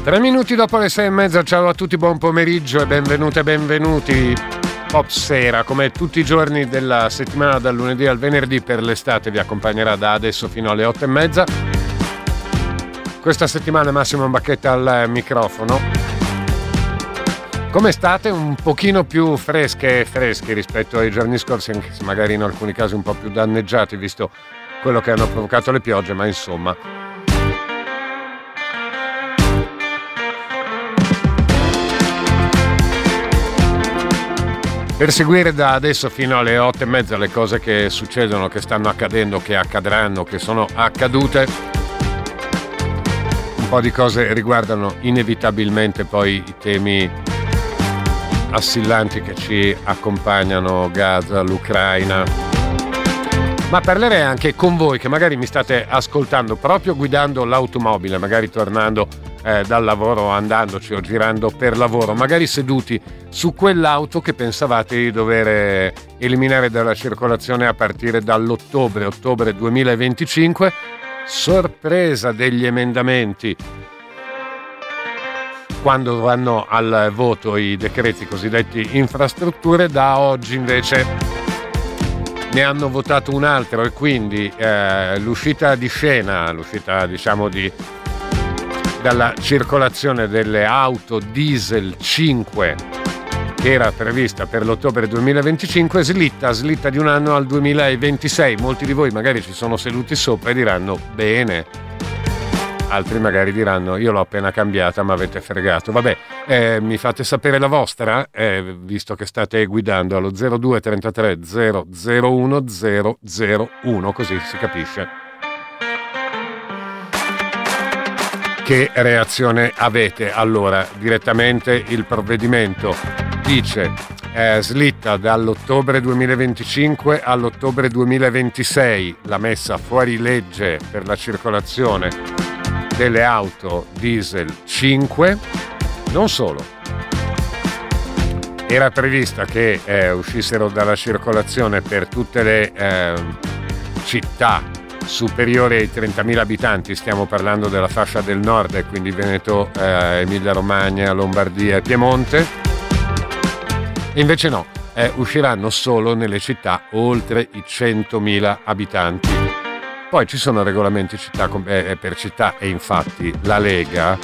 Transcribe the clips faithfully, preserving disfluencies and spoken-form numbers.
Tre minuti dopo le sei e mezza, ciao a tutti, buon pomeriggio e benvenute e benvenuti. Pop Sera, come tutti i giorni della settimana dal lunedì al venerdì per l'estate, vi accompagnerà da adesso fino alle otto e mezza. Questa settimana Massimo Bacchetta al microfono. Come state? Un pochino più fresche e freschi rispetto ai giorni scorsi, anche se magari in alcuni casi un po' più danneggiati visto quello che hanno provocato le piogge, ma insomma. Per seguire da adesso fino alle otto e mezza le cose che succedono, che stanno accadendo, che accadranno, che sono accadute, un po' di cose riguardano inevitabilmente poi i temi assillanti che ci accompagnano, Gaza, l'Ucraina. Ma parlerei anche con voi che magari mi state ascoltando proprio guidando l'automobile, magari tornando eh, dal lavoro, andandoci o girando per lavoro, magari seduti su quell'auto che pensavate di dover eliminare dalla circolazione a partire dall'ottobre, ottobre duemilaventicinque. Sorpresa degli emendamenti quando vanno al voto i decreti cosiddetti infrastrutture. Da oggi invece ne hanno votato un altro e quindi eh, l'uscita di scena, l'uscita diciamo di dalla circolazione delle auto diesel cinque che era prevista per l'ottobre duemilaventicinque slitta, slitta di un anno al duemilaventisei. Molti di voi magari ci sono seduti sopra e diranno bene, altri magari diranno io l'ho appena cambiata ma avete fregato. Vabbè, eh, mi fate sapere la vostra, eh, visto che state guidando allo zero due trentatré zero zero uno zero zero uno, così si capisce che reazione avete. Allora, direttamente il provvedimento dice eh, slitta dall'ottobre duemilaventicinque all'ottobre duemilaventisei la messa fuori legge per la circolazione delle auto diesel cinque. Non solo, era prevista che eh, uscissero dalla circolazione per tutte le eh, città superiori ai trentamila abitanti, stiamo parlando della fascia del nord e quindi Veneto, eh, Emilia Romagna, Lombardia e Piemonte. E invece no, eh, usciranno solo nelle città oltre i centomila abitanti. Poi ci sono regolamenti città eh, per città e infatti la Lega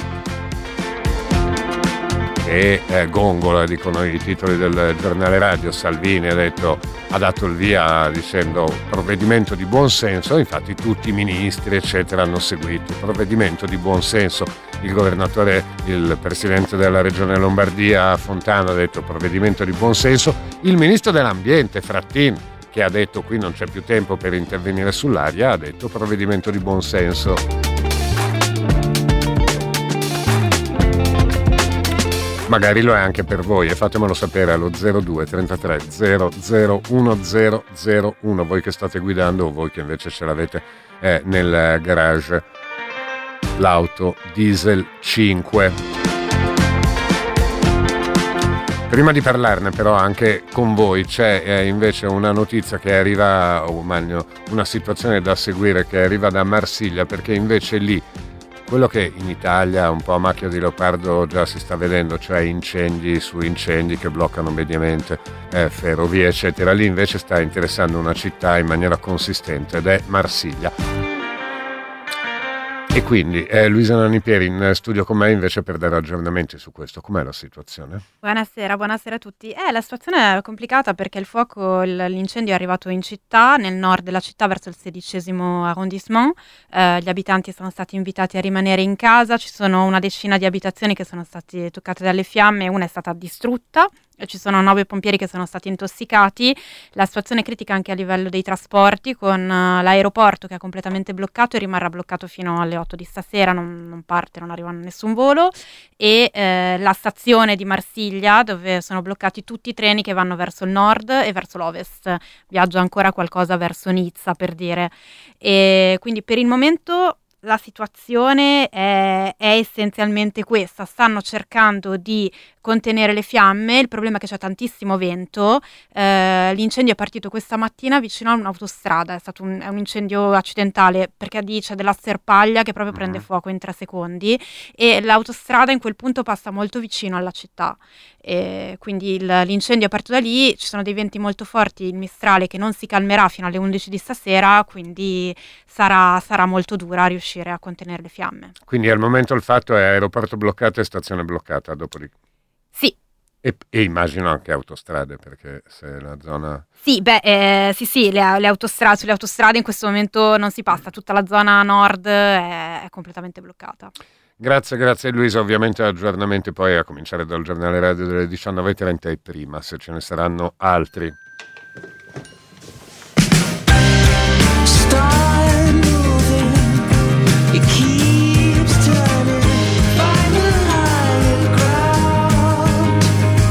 e eh, gongola, dicono i titoli del giornale radio, Salvini ha detto, ha dato il via dicendo provvedimento di buon senso, infatti tutti i ministri eccetera hanno seguito provvedimento di buon senso. Il governatore, il presidente della regione Lombardia Fontana ha detto provvedimento di buon senso, il ministro dell'ambiente Frattin, che ha detto qui non c'è più tempo per intervenire sull'aria, ha detto provvedimento di buon senso. Magari lo è anche per voi e fatemelo sapere allo zero due trentatré zero zero uno zero zero uno, voi che state guidando o voi che invece ce l'avete eh, nel garage l'auto diesel cinque. Prima di parlarne però anche con voi c'è eh, invece una notizia che arriva, o meglio una situazione da seguire che arriva da Marsiglia, perché invece lì quello che in Italia un po' a macchia di leopardo già si sta vedendo, cioè incendi su incendi che bloccano mediamente eh, ferrovie eccetera, lì invece sta interessando una città in maniera consistente ed è Marsiglia. E quindi eh, Luisa Nanipieri in studio con me invece per dare aggiornamenti su questo. Com'è la situazione? Buonasera, buonasera a tutti. Eh, la situazione è complicata perché il fuoco, il- l'incendio è arrivato in città, nel nord della città verso il sedicesimo arrondissement. Eh, gli abitanti sono stati invitati a rimanere in casa, ci sono una decina di abitazioni che sono state toccate dalle fiamme, una è stata distrutta. Ci sono nove pompieri che sono stati intossicati, la situazione è critica anche a livello dei trasporti con uh, l'aeroporto che è completamente bloccato e rimarrà bloccato fino alle otto di stasera, non, non parte, non arriva nessun volo e eh, la stazione di Marsiglia dove sono bloccati tutti i treni che vanno verso il nord e verso l'ovest, viaggia ancora qualcosa verso Nizza per dire, e quindi per il momento la situazione è, è essenzialmente questa: stanno cercando di contenere le fiamme. Il problema è che c'è tantissimo vento. Eh, l'incendio è partito questa mattina vicino a un'autostrada, è stato un, è un incendio accidentale, perché lì c'è della sterpaglia che proprio prende Mhm. fuoco in tre secondi, e l'autostrada in quel punto passa molto vicino alla città. E quindi il- l'incendio è partito da lì, ci sono dei venti molto forti, il Mistrale che non si calmerà fino alle undici di stasera, quindi sarà, sarà molto dura riuscire a contenere le fiamme. Quindi al momento il fatto è aeroporto bloccato e stazione bloccata, dopodiché. Sì, E, e immagino anche autostrade, perché se la zona... sì, beh, eh, sì, sì, le, le autostrade, sulle autostrade in questo momento non si passa, tutta la zona nord è, è completamente bloccata. Grazie, grazie Luisa. Ovviamente aggiornamenti poi a cominciare dal giornale radio delle diciannove e trenta e prima, se ce ne saranno altri. Start moving, it keeps turning, find the higher ground.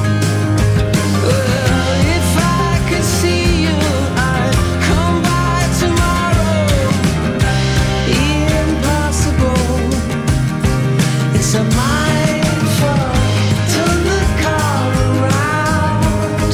Well, if I could see you, I'd come by tomorrow. Impossible, it's a mind fuck, turn the car around.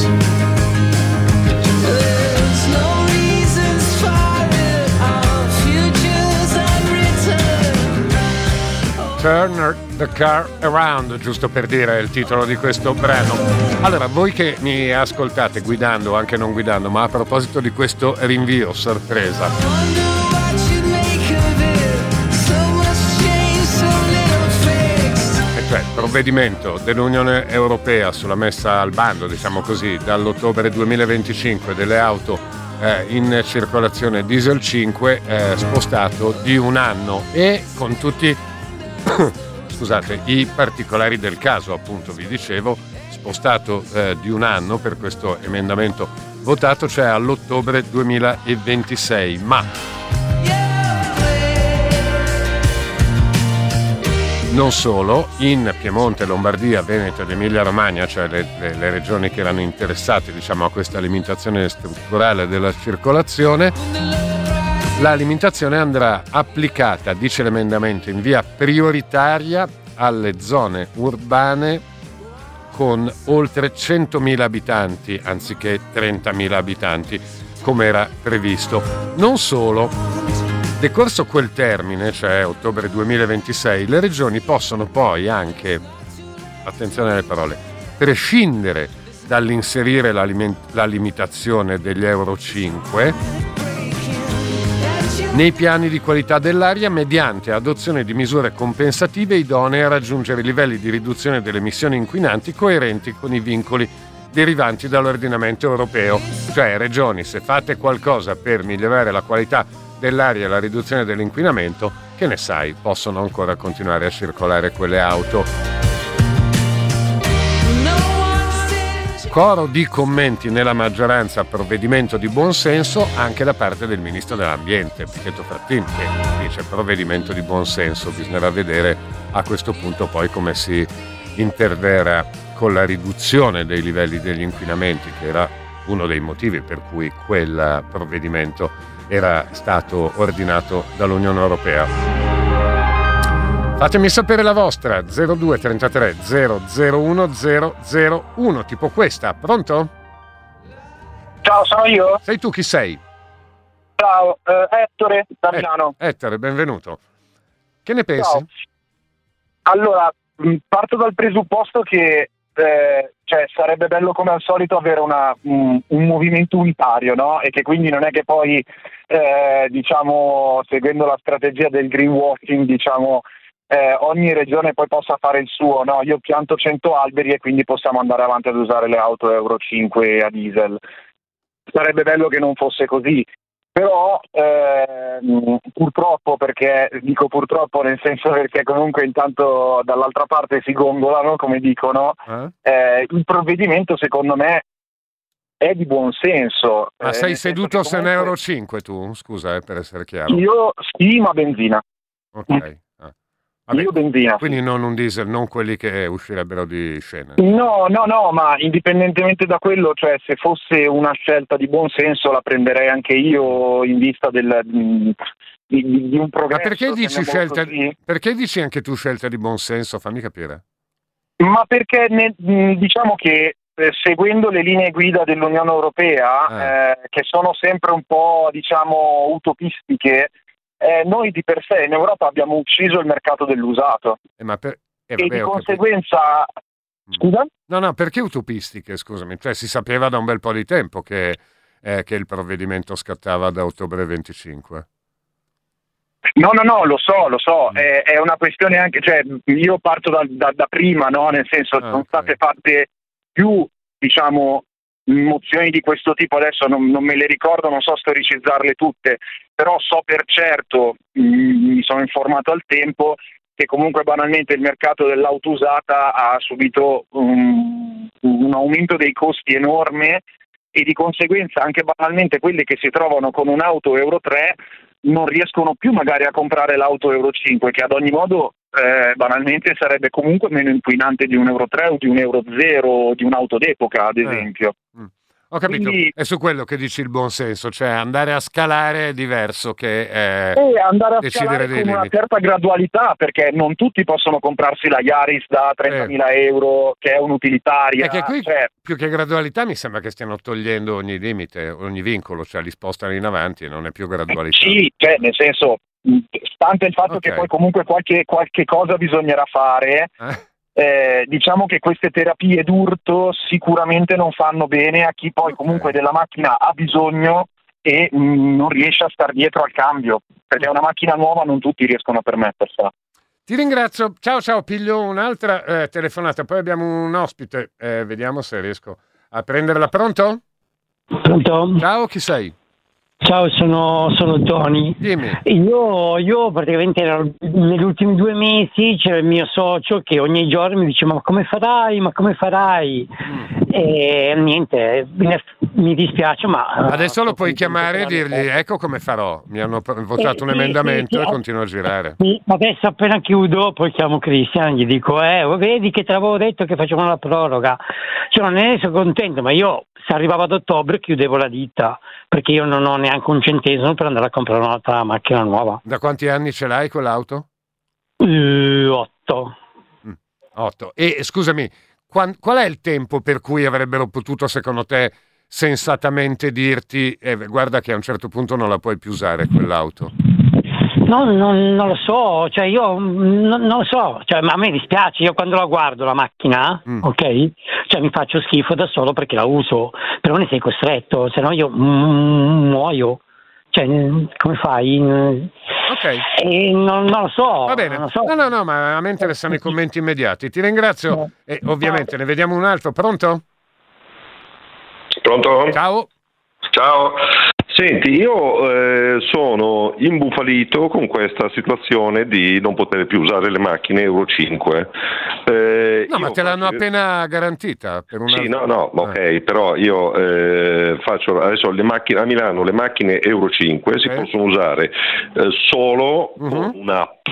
There's no reasons for it, our future's unwritten. Turn the car around, giusto per dire il titolo di questo brano. Allora, voi che mi ascoltate guidando o anche non guidando, ma a proposito di questo rinvio sorpresa, Wonder what you'd make of it. So much change, so little fixed. e cioè il provvedimento dell'Unione Europea sulla messa al bando, diciamo così, dall'ottobre duemilaventicinque delle auto eh, in circolazione diesel cinque, eh, spostato di un anno e con tutti scusate, i particolari del caso, appunto vi dicevo, spostato eh, di un anno per questo emendamento votato, cioè all'ottobre duemilaventisei, ma non solo, in Piemonte, Lombardia, Veneto ed Emilia Romagna, cioè le, le- le regioni che erano interessate, diciamo, a questa limitazione strutturale della circolazione, la limitazione andrà applicata, dice l'emendamento, in via prioritaria alle zone urbane con oltre centomila abitanti anziché trentamila abitanti, come era previsto. Non solo, decorso quel termine, cioè ottobre duemilaventisei, le regioni possono poi anche, attenzione alle parole, prescindere dall'inserire la, limen- la limitazione degli Euro cinque nei piani di qualità dell'aria mediante adozione di misure compensative idonee a raggiungere livelli di riduzione delle emissioni inquinanti coerenti con i vincoli derivanti dall'ordinamento europeo. Cioè, regioni, se fate qualcosa per migliorare la qualità dell'aria e la riduzione dell'inquinamento, che ne sai, possono ancora continuare a circolare quelle auto. Coro di commenti nella maggioranza, provvedimento di buonsenso anche da parte del ministro dell'ambiente, Pichetto Fratin, che dice provvedimento di buonsenso. Bisognerà vedere a questo punto poi come si interverrà con la riduzione dei livelli degli inquinamenti, che era uno dei motivi per cui quel provvedimento era stato ordinato dall'Unione Europea. Fatemi sapere la vostra, zero due trentatré zero zero uno zero zero uno, tipo questa. Pronto? Ciao, sono io? Sei tu, chi sei? Ciao, eh, Ettore da Milano. Eh, Ettore, benvenuto. Che ne pensi? Ciao. Allora, mh, parto dal presupposto che eh, cioè, sarebbe bello come al solito avere una, mh, un movimento unitario, no? E che quindi non è che poi, eh, diciamo, seguendo la strategia del greenwashing, diciamo, eh, ogni regione poi possa fare il suo, no? Io pianto cento alberi e quindi possiamo andare avanti ad usare le auto Euro cinque a diesel. Sarebbe bello che non fosse così. Però ehm, purtroppo, perché dico purtroppo nel senso perché comunque intanto dall'altra parte si gongolano, come dicono, Eh? eh, il provvedimento secondo me è di buon senso. Ma eh, sei nel senso seduto che se ne comunque Euro cinque tu? Scusa, eh, per essere chiaro. Io sì, ma benzina. Ok. Ah. Vabbè, Io benzina. quindi non un diesel, non quelli che uscirebbero di scena. No, no, no, ma indipendentemente da quello, cioè se fosse una scelta di buon senso la prenderei anche io in vista del, di, di- di un Ma progresso. perché dici chiamiamolo scelta, così. perché dici anche tu scelta di buon senso? Fammi capire. Ma perché ne- mh, diciamo che eh, seguendo le linee guida dell'Unione Europea, eh, che sono sempre un po', diciamo, utopistiche, eh, noi di per sé in Europa abbiamo ucciso il mercato dell'usato Eh, ma per... eh, e vabbè, di ho capito. conseguenza... Scusa? No, no, perché utopistiche, scusami? Cioè, si sapeva da un bel po' di tempo che, eh, che il provvedimento scattava da ottobre venticinque. No, no, no, lo so, lo so, Mm. è, è una questione anche, cioè io parto da, da- da prima, no? Nel senso Ah, sono ok. state fatte più, diciamo, mozioni di questo tipo, adesso non, non me le ricordo, non so storicizzarle tutte, però so per certo, mh, mi sono informato al tempo, che comunque banalmente il mercato dell'auto usata ha subito un, un aumento dei costi enorme e di conseguenza anche banalmente quelle che si trovano con un'auto Euro tre non riescono più magari a comprare l'auto Euro cinque, che ad ogni modo eh, banalmente sarebbe comunque meno inquinante di un Euro tre o di un Euro zero o di un'auto d'epoca, ad Eh. esempio. Mm. Ho capito, Quindi- è su quello che dici il buon senso, cioè andare a scalare è diverso che eh, E andare a decidere scalare dei con una limiti. certa gradualità, perché non tutti possono comprarsi la Yaris da trentamila euro, che è un'utilitaria. È che qui cioè, più che gradualità mi sembra che stiano togliendo ogni limite, ogni vincolo, cioè li spostano in avanti e non è più gradualità. sì, cioè, nel senso, mh, stante il fatto Ok. che poi comunque qualche, qualche cosa bisognerà fare, Eh? eh, diciamo che queste terapie d'urto sicuramente non fanno bene a chi poi Ok. comunque della macchina ha bisogno e mh, non riesce a star dietro al cambio, perché una macchina nuova non tutti riescono a permettersela. Ti ringrazio, ciao ciao, piglio un'altra eh, telefonata, poi abbiamo un ospite, eh, vediamo se riesco a prenderla. Pronto? Pronto? Ciao, chi sei? Ciao, sono, sono Tony. Dimmi. Io, io praticamente ero- negli ultimi due mesi c'era il mio socio che ogni giorno mi diceva ma come farai, ma come farai? Mm. E niente, mi- mi dispiace ma... Adesso lo sto puoi contento chiamare e che l'abbia dirgli fatto. ecco come farò, mi hanno p- votato un Eh, sì, emendamento sì, e sì, continua a girare. Sì, adesso appena chiudo poi chiamo Cristian, gli dico eh vedi che te l'avevo detto che facevano la proroga, cioè non ne sono contento, ma io se arrivavo ad ottobre chiudevo la ditta perché io non ho neanche un centesimo per andare a comprare un'altra macchina nuova. Da quanti anni ce l'hai quell'auto? Eh, otto. Otto. E scusami, quan- qual è il tempo per cui avrebbero potuto, secondo te, sensatamente dirti eh, guarda che a un certo punto non la puoi più usare quell'auto? No, non, non lo so, cioè io mm, non, non lo so, cioè, ma a me dispiace, io quando la guardo la macchina, Mm. ok? Cioè mi faccio schifo da solo perché la uso, però ne sei costretto, se no io mm, muoio. Cioè, mm, come fai? Mm, Ok, E non, non lo so. va bene. Non lo so. No, no, no, ma a me interessano i commenti immediati. Ti ringrazio e ovviamente ne vediamo un altro. Pronto? Pronto? Ciao. Ciao. Senti, io eh, sono imbufalito con questa situazione di non poter più usare le macchine Euro cinque. Eh, No, io ma te l'hanno faccio- appena garantita per una... Sì, no, no, Ah. ok, però io eh, faccio adesso le macchine a Milano, le macchine Euro cinque si Ok. possono usare eh, solo Mhm. con un'app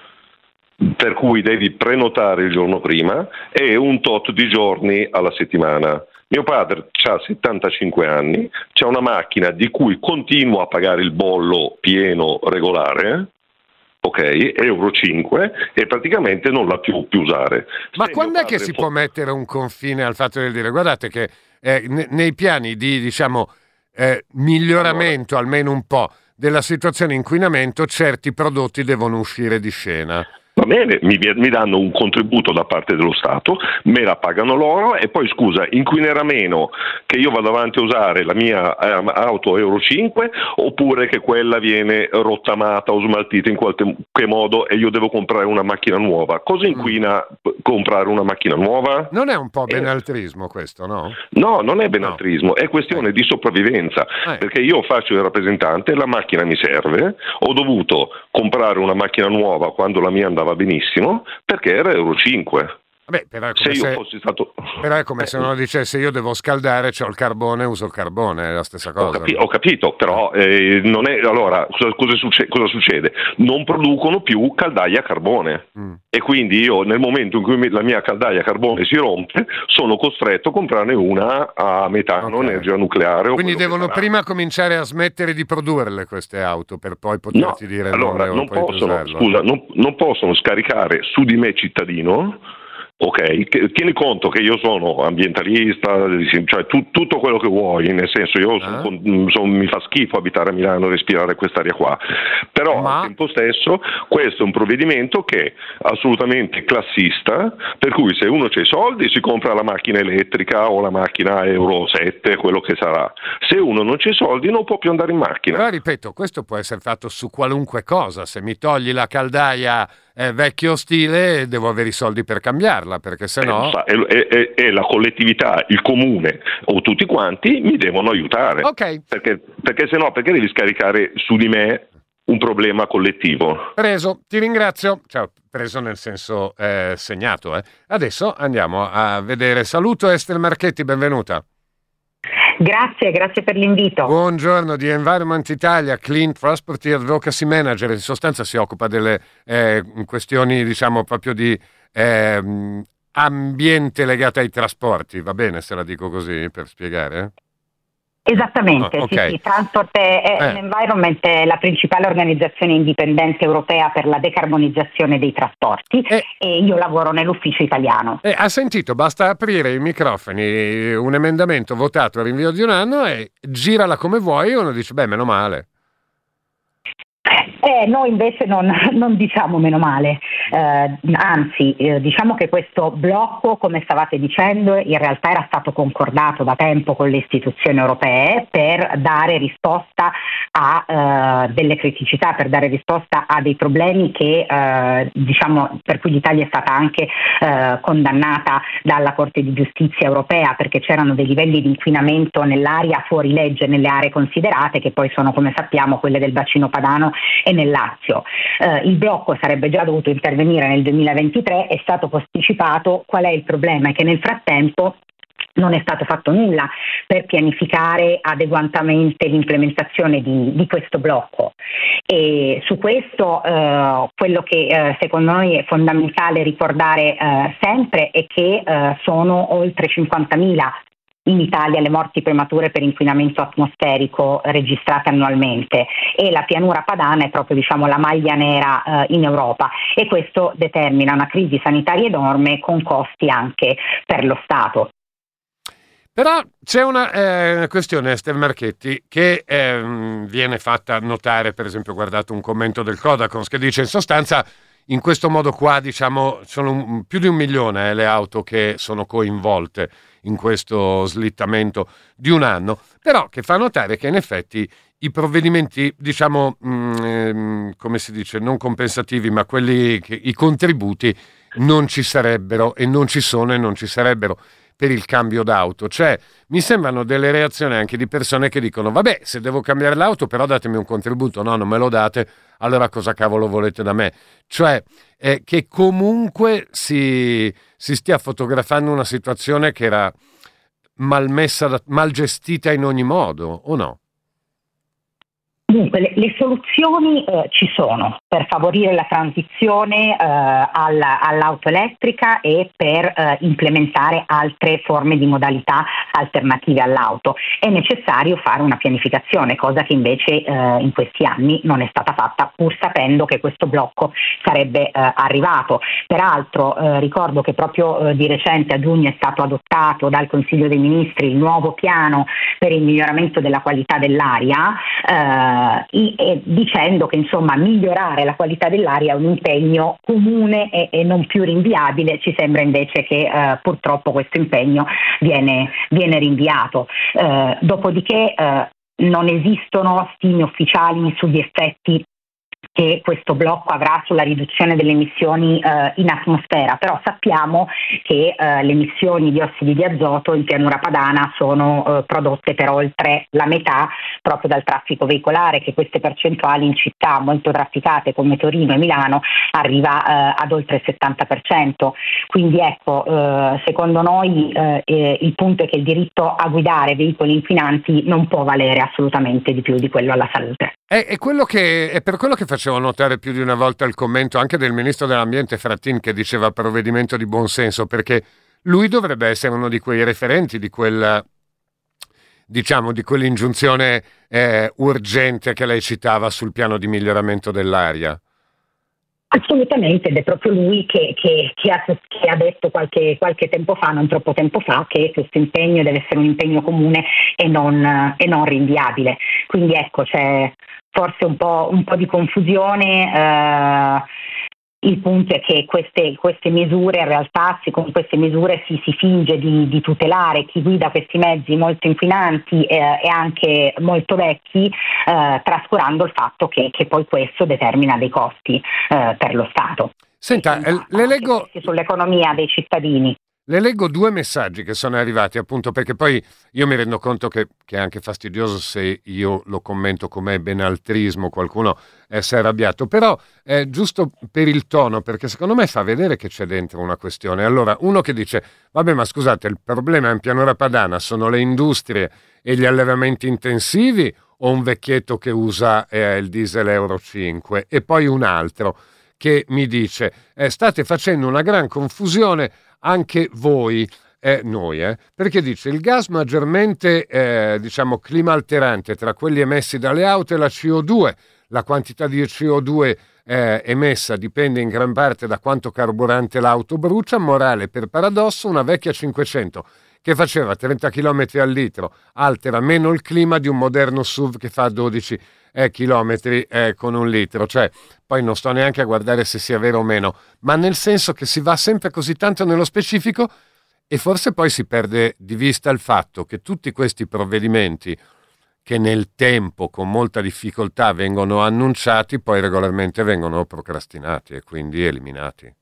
per cui devi prenotare il giorno prima e un tot di giorni alla settimana. Mio padre ha settantacinque anni, c'ha una macchina di cui continuo a pagare il bollo pieno regolare, ok, Euro cinque, e praticamente non la più, più usare. Ma Se quando mio è che padre si fo- può mettere un confine al fatto di dire guardate che eh, ne- nei piani di diciamo eh, miglioramento almeno un po' della situazione inquinamento certi prodotti devono uscire di scena? Va bene, mi, mi danno un contributo da parte dello Stato, me la pagano loro e poi scusa, inquinerà meno che io vado avanti a usare la mia eh, auto Euro cinque oppure che quella viene rottamata o smaltita in qualche che modo e io devo comprare una macchina nuova. Cosa inquina p- comprare una macchina nuova? Non è un po' Eh. benaltrismo questo, no? No, non è benaltrismo, è questione di sopravvivenza, Eh. perché io faccio il rappresentante, la macchina mi serve, ho dovuto comprare una macchina nuova quando la mia andava benissimo, perché era Euro cinque. Vabbè, però è Se come io se, fossi stato... però è come Eh, se uno dicesse io devo scaldare, c'ho il carbone, uso il carbone, è la stessa Ho, cosa. capi- no? ho capito, però eh, non è, allora cosa, cosa succe- cosa succede? Non producono più caldaie a carbone Mm. e quindi io nel momento in cui mi- la mia caldaia a carbone si rompe sono costretto a comprarne una a metano, Ok. energia nucleare. o Quindi quello che devono sarà. prima cominciare a smettere di produrle queste auto per poi No, poterti dire non allora devo non poi più possono, usarlo. scusa, non, non possono scaricare su di me cittadino. Ok, che- tieni conto che io sono ambientalista, cioè tu- tutto quello che vuoi, nel senso io son Ah. con- son- mi fa schifo abitare a Milano e respirare quest'aria qua, però Ma- al tempo stesso questo è un provvedimento che è assolutamente classista, per cui se uno c'ha i soldi si compra la macchina elettrica o la macchina Euro sette, quello che sarà, se uno non c'ha i soldi non può più andare in macchina. Però ripeto, questo può essere fatto su qualunque cosa. Se mi togli la caldaia eh, vecchio stile, devo avere i soldi per cambiarla, perché se no... Eh, sa- e, e- e la collettività, il comune o tutti quanti mi devono aiutare. Ok, Perché, perché se no, perché devi scaricare su di me un problema collettivo? preso, ti ringrazio. Ciao, preso nel senso eh, segnato. eh. Adesso andiamo a vedere. Saluto Esther Marchetti, benvenuta. Grazie, grazie per l'invito. Buongiorno, di Environment Italia, Clean Transport Advocacy Manager. In sostanza si occupa delle eh, questioni, diciamo, proprio di ehm, ambiente legate ai trasporti. Va bene se la dico così per spiegare? Esattamente, Ah, ok. sì, sì, Transport e Eh. Environment è la principale organizzazione indipendente europea per la decarbonizzazizione dei trasporti Eh. e io lavoro nell'ufficio italiano. Eh, ha sentito, basta aprire i microfoni, un emendamento votato a rinvio di un anno e girala come vuoi e uno dice, beh, meno male. Eh, noi invece non, non diciamo meno male, eh, anzi eh, diciamo che questo blocco, come stavate dicendo, in realtà era stato concordato da tempo con le istituzioni europee per dare risposta a eh, delle criticità, per dare risposta a dei problemi che eh, diciamo per cui l'Italia è stata anche eh, condannata dalla Corte di Giustizia europea, perché c'erano dei livelli di inquinamento nell'aria fuori legge nelle aree considerate, che poi sono, come sappiamo, quelle del bacino padano e nel Lazio. Eh, il blocco sarebbe già dovuto intervenire nel duemilaventitré, è stato posticipato. Qual è il problema? È che nel frattempo non è stato fatto nulla per pianificare adeguatamente l'implementazione di, di questo blocco, e su questo eh, quello che eh, secondo noi è fondamentale ricordare eh, sempre è che eh, sono oltre cinquantamila in Italia le morti premature per inquinamento atmosferico registrate annualmente, e la pianura padana è proprio, diciamo, la maglia nera eh, in Europa, e questo determina una crisi sanitaria enorme con costi anche per lo Stato. Però c'è una eh, questione, Esther Marchetti, che ehm, viene fatta notare, per esempio, guardate un commento del Codacons che dice in sostanza in questo modo qua, diciamo, sono un, più di un milione eh, le auto che sono coinvolte in questo slittamento di un anno, però che fa notare che in effetti i provvedimenti, diciamo, mh, ehm, come si dice, non compensativi, ma quelli che i contributi non ci sarebbero e non ci sono e non ci sarebbero per il cambio d'auto. Cioè, mi sembrano delle reazioni anche di persone che dicono vabbè, se devo cambiare l'auto però datemi un contributo. No, non me lo date, allora cosa cavolo volete da me? Cioè, eh, che comunque si, si stia fotografando una situazione che era mal messa, da, mal gestita in ogni modo, o no? Dunque, le, le soluzioni eh, ci sono per favorire la transizione eh, alla, all'auto elettrica e per eh, implementare altre forme di modalità alternative all'auto. È necessario fare una pianificazione, cosa che invece eh, in questi anni non è stata fatta, pur sapendo che questo blocco sarebbe eh, arrivato. Peraltro eh, ricordo che proprio eh, di recente, a giugno, è stato adottato dal Consiglio dei Ministri il nuovo piano per il miglioramento della qualità dell'aria, eh, I, e dicendo che insomma migliorare la qualità dell'aria è un impegno comune e, e non più rinviabile. Ci sembra invece che eh, purtroppo questo impegno viene, viene rinviato. Eh, dopodiché eh, non esistono stime ufficiali sugli effetti che questo blocco avrà sulla riduzione delle emissioni eh, in atmosfera, però sappiamo che eh, le emissioni di ossidi di azoto in pianura padana sono eh, prodotte per oltre la metà proprio dal traffico veicolare, che queste percentuali in città molto trafficate come Torino e Milano arriva eh, ad oltre il settanta per cento. Quindi ecco, eh, secondo noi eh, eh, il punto è che il diritto a guidare veicoli inquinanti non può valere assolutamente di più di quello alla salute. È, è, quello che, è per quello che facevo notare più di una volta il commento anche del ministro dell'ambiente Frattini, che diceva provvedimento di buon senso, perché lui dovrebbe essere uno di quei referenti di quel, diciamo, di quell'ingiunzione eh, urgente che lei citava sul piano di miglioramento dell'aria. Assolutamente, ed è proprio lui che, che, che, ha, che ha detto qualche, qualche tempo fa, non troppo tempo fa, che questo impegno deve essere un impegno comune e non, e non rinviabile. Quindi ecco, c'è forse un po', un po' di confusione. Eh, il punto è che queste, queste misure, in realtà, con queste misure si, si finge di, di tutelare chi guida questi mezzi molto inquinanti eh, e anche molto vecchi, eh, trascurando il fatto che, che poi questo determina dei costi eh, per lo Stato. Senta, eh, le leggo sull'economia dei cittadini. Le leggo due messaggi che sono arrivati, appunto, perché poi io mi rendo conto che, che è anche fastidioso se io lo commento come benaltrismo, qualcuno eh, si è arrabbiato, però è giusto per il tono, perché secondo me fa vedere che c'è dentro una questione. Allora, uno che dice, vabbè, ma scusate, il problema in pianura padana sono le industrie e gli allevamenti intensivi o un vecchietto che usa eh, il diesel Euro cinque? E poi un altro che mi dice, eh, state facendo una gran confusione anche voi, eh, noi, eh, perché dice il gas maggiormente eh, diciamo clima alterante tra quelli emessi dalle auto e la C O due. La quantità di C O due eh, emessa dipende in gran parte da quanto carburante l'auto brucia. Morale, per paradosso, una vecchia cinquecento che faceva trenta chilometri al litro altera meno il clima di un moderno S U V che fa dodici eh, chilometri eh, con un litro. Cioè, poi non sto neanche a guardare se sia vero o meno, ma nel senso che si va sempre così tanto nello specifico e forse poi si perde di vista il fatto che tutti questi provvedimenti che nel tempo con molta difficoltà vengono annunciati poi regolarmente vengono procrastinati e quindi eliminati.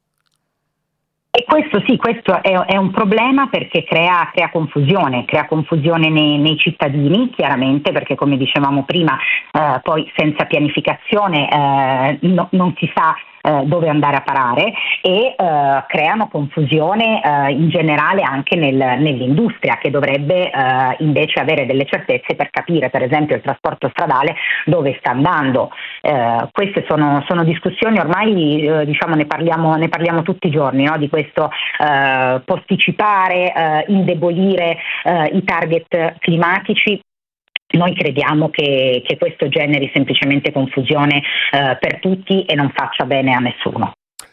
E questo sì, questo è, è un problema perché crea, crea confusione, crea confusione nei, nei cittadini, chiaramente, perché come dicevamo prima, eh, poi senza pianificazione eh, no, non si sa eh, dove andare a parare e eh, creano confusione eh, in generale anche nel, nell'industria, che dovrebbe eh, invece avere delle certezze per capire, per esempio, il trasporto stradale dove sta andando. Eh, queste sono, sono discussioni ormai, eh, diciamo, ne parliamo, ne parliamo tutti i giorni, no? Di questo eh, posticipare, eh, indebolire eh, i target climatici. Noi crediamo che, che questo generi semplicemente confusione eh, per tutti e non faccia bene a nessuno.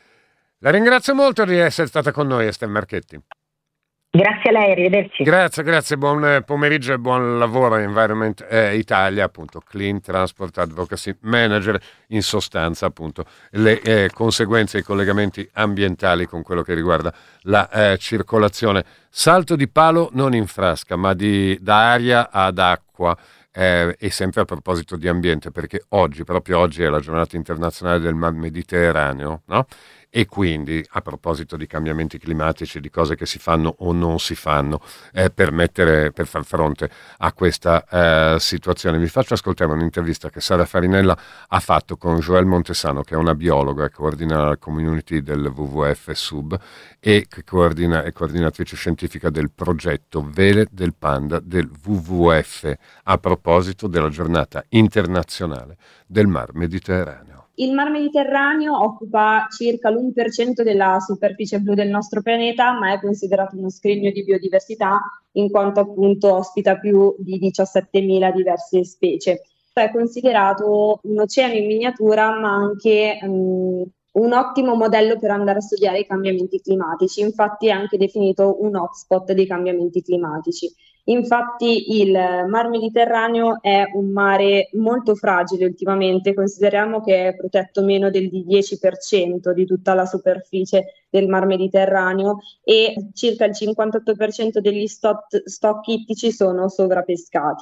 La ringrazio molto di essere stata con noi, Estelle Marchetti. Grazie a lei, arrivederci. Grazie, grazie, buon pomeriggio e buon lavoro a Environment eh, Italia, appunto, Clean Transport Advocacy Manager, in sostanza appunto le eh, conseguenze e i collegamenti ambientali con quello che riguarda la eh, circolazione. Salto di palo non in frasca, ma di, da aria ad acqua. Eh, e sempre a proposito di ambiente, perché oggi, proprio oggi, è la giornata internazionale del Mar Mediterraneo, no? E quindi a proposito di cambiamenti climatici, di cose che si fanno o non si fanno eh, per, mettere, per far fronte a questa eh, situazione, vi faccio ascoltare un'intervista che Sara Farinella ha fatto con Joelle Montesano, che è una biologa e coordina la community del W W F Sub e che coordina, è coordinatrice scientifica del progetto Vele del Panda del W W F, a proposito della giornata internazionale del Mar Mediterraneo. Il Mar Mediterraneo occupa circa l'uno per cento della superficie blu del nostro pianeta, ma è considerato uno scrigno di biodiversità in quanto appunto ospita più di diciassettemila diverse specie. È considerato un oceano in miniatura, ma anche um, un ottimo modello per andare a studiare i cambiamenti climatici. Infatti è anche definito un hotspot dei cambiamenti climatici. Infatti il Mar Mediterraneo è un mare molto fragile ultimamente, consideriamo che è protetto meno del dieci per cento di tutta la superficie del Mar Mediterraneo e circa il cinquantotto per cento degli stock, stock ittici sono sovrapescati.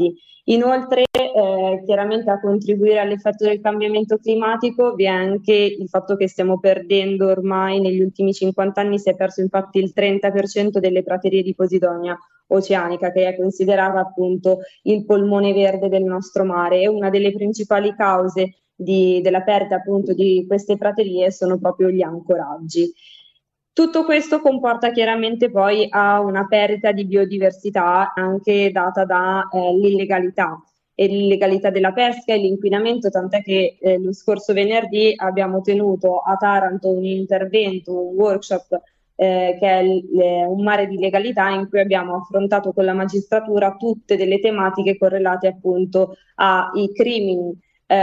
Inoltre, eh, chiaramente a contribuire all'effetto del cambiamento climatico vi è anche il fatto che stiamo perdendo ormai negli ultimi cinquanta anni, si è perso infatti il trenta per cento delle praterie di Posidonia oceanica, che è considerata appunto il polmone verde del nostro mare, e una delle principali cause di, della perdita appunto di queste praterie sono proprio gli ancoraggi. Tutto questo comporta chiaramente poi a una perdita di biodiversità anche data dall'illegalità eh, e l'illegalità della pesca e l'inquinamento, tant'è che eh, lo scorso venerdì abbiamo tenuto a Taranto un intervento, un workshop eh, che è il, le, un mare di legalità, in cui abbiamo affrontato con la magistratura tutte delle tematiche correlate appunto ai crimini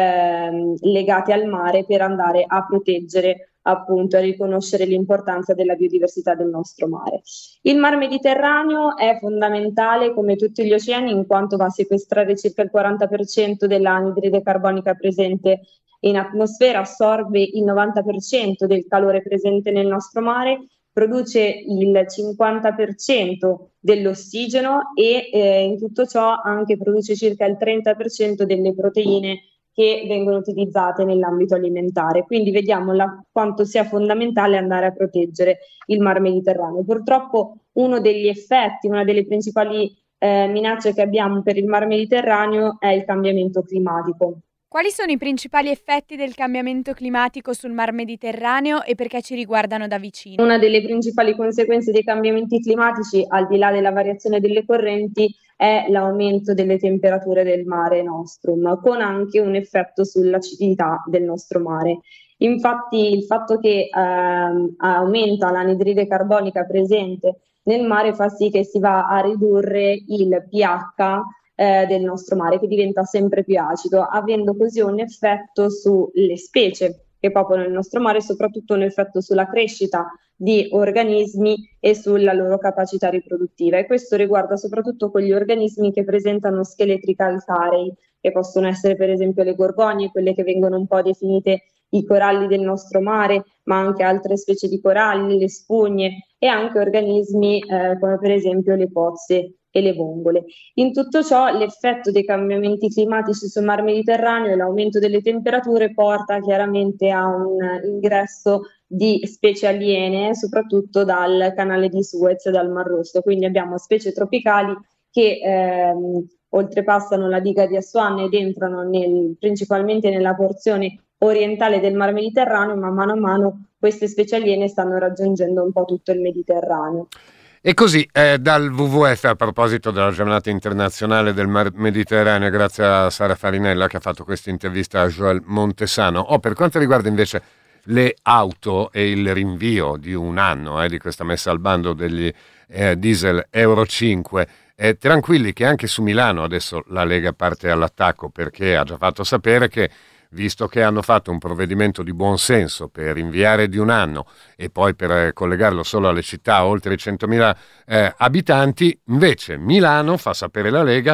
eh, legati al mare, per andare a proteggere appunto a riconoscere l'importanza della biodiversità del nostro mare. Il Mar Mediterraneo è fondamentale come tutti gli oceani, in quanto va a sequestrare circa il quaranta per cento dell'anidride carbonica presente in atmosfera, assorbe il novanta per cento del calore presente nel nostro mare, produce il cinquanta per cento dell'ossigeno e eh, in tutto ciò anche produce circa il trenta per cento delle proteine che vengono utilizzate nell'ambito alimentare. Quindi vediamo la, quanto sia fondamentale andare a proteggere il Mar Mediterraneo. Purtroppo uno degli effetti, una delle principali eh, minacce che abbiamo per il Mar Mediterraneo è il cambiamento climatico. Quali sono i principali effetti del cambiamento climatico sul Mar Mediterraneo e perché ci riguardano da vicino? Una delle principali conseguenze dei cambiamenti climatici, al di là della variazione delle correnti, è l'aumento delle temperature del mare nostrum, con anche un effetto sull'acidità del nostro mare. Infatti il fatto che ehm, aumenta l'anidride carbonica presente nel mare fa sì che si va a ridurre il pH eh, del nostro mare, che diventa sempre più acido, avendo così un effetto sulle specie che popolano il nostro mare, soprattutto un effetto sulla crescita di organismi e sulla loro capacità riproduttiva, e questo riguarda soprattutto quegli organismi che presentano scheletri calcarei, che possono essere per esempio le gorgogne, quelle che vengono un po' definite i coralli del nostro mare, ma anche altre specie di coralli, le spugne, e anche organismi eh, come per esempio le pozze e le vongole. In tutto ciò l'effetto dei cambiamenti climatici sul Mar Mediterraneo e l'aumento delle temperature porta chiaramente a un ingresso di specie aliene, soprattutto dal canale di Suez e dal Mar Rosso. Quindi abbiamo specie tropicali che ehm, oltrepassano la diga di Assuan ed entrano nel, principalmente nella porzione orientale del Mar Mediterraneo, ma mano a mano queste specie aliene stanno raggiungendo un po' tutto il Mediterraneo. E così eh, dal W W F, a proposito della giornata internazionale del Mar Mediterraneo, grazie a Sara Farinella che ha fatto questa intervista a Joel Montesano. Oh, per quanto riguarda invece le auto e il rinvio di un anno eh, di questa messa al bando degli eh, diesel Euro cinque, eh, tranquilli che anche su Milano adesso la Lega parte all'attacco, perché ha già fatto sapere che, visto che hanno fatto un provvedimento di buon senso per rinviare di un anno e poi per eh, collegarlo solo alle città oltre i centomila eh, abitanti, invece Milano, fa sapere la Lega,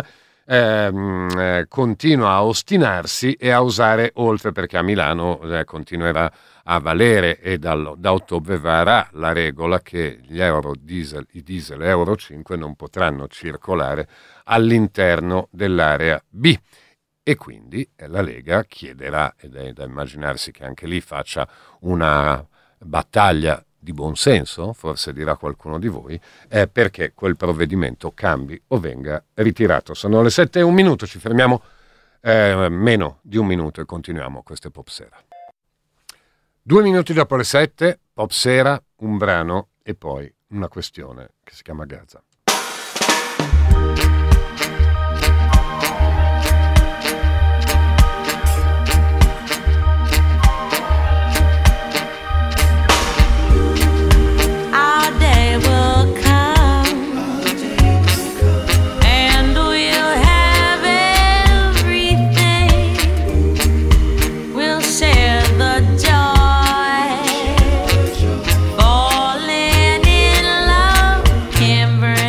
ehm, eh, continua a ostinarsi e a usare oltre, perché a Milano eh, continuerà a valere e dal, da ottobre varrà la regola che gli euro diesel, i diesel Euro cinque non potranno circolare all'interno dell'area B. E quindi la Lega chiederà, ed è da immaginarsi che anche lì faccia una battaglia di buonsenso, forse dirà qualcuno di voi, eh, perché quel provvedimento cambi o venga ritirato. Sono le sette e un minuto, ci fermiamo eh, meno di un minuto e continuiamo. Questo è Pop Sera. Due minuti dopo le sette, Pop Sera, un brano e poi una questione che si chiama Gaza. Falling in love can bring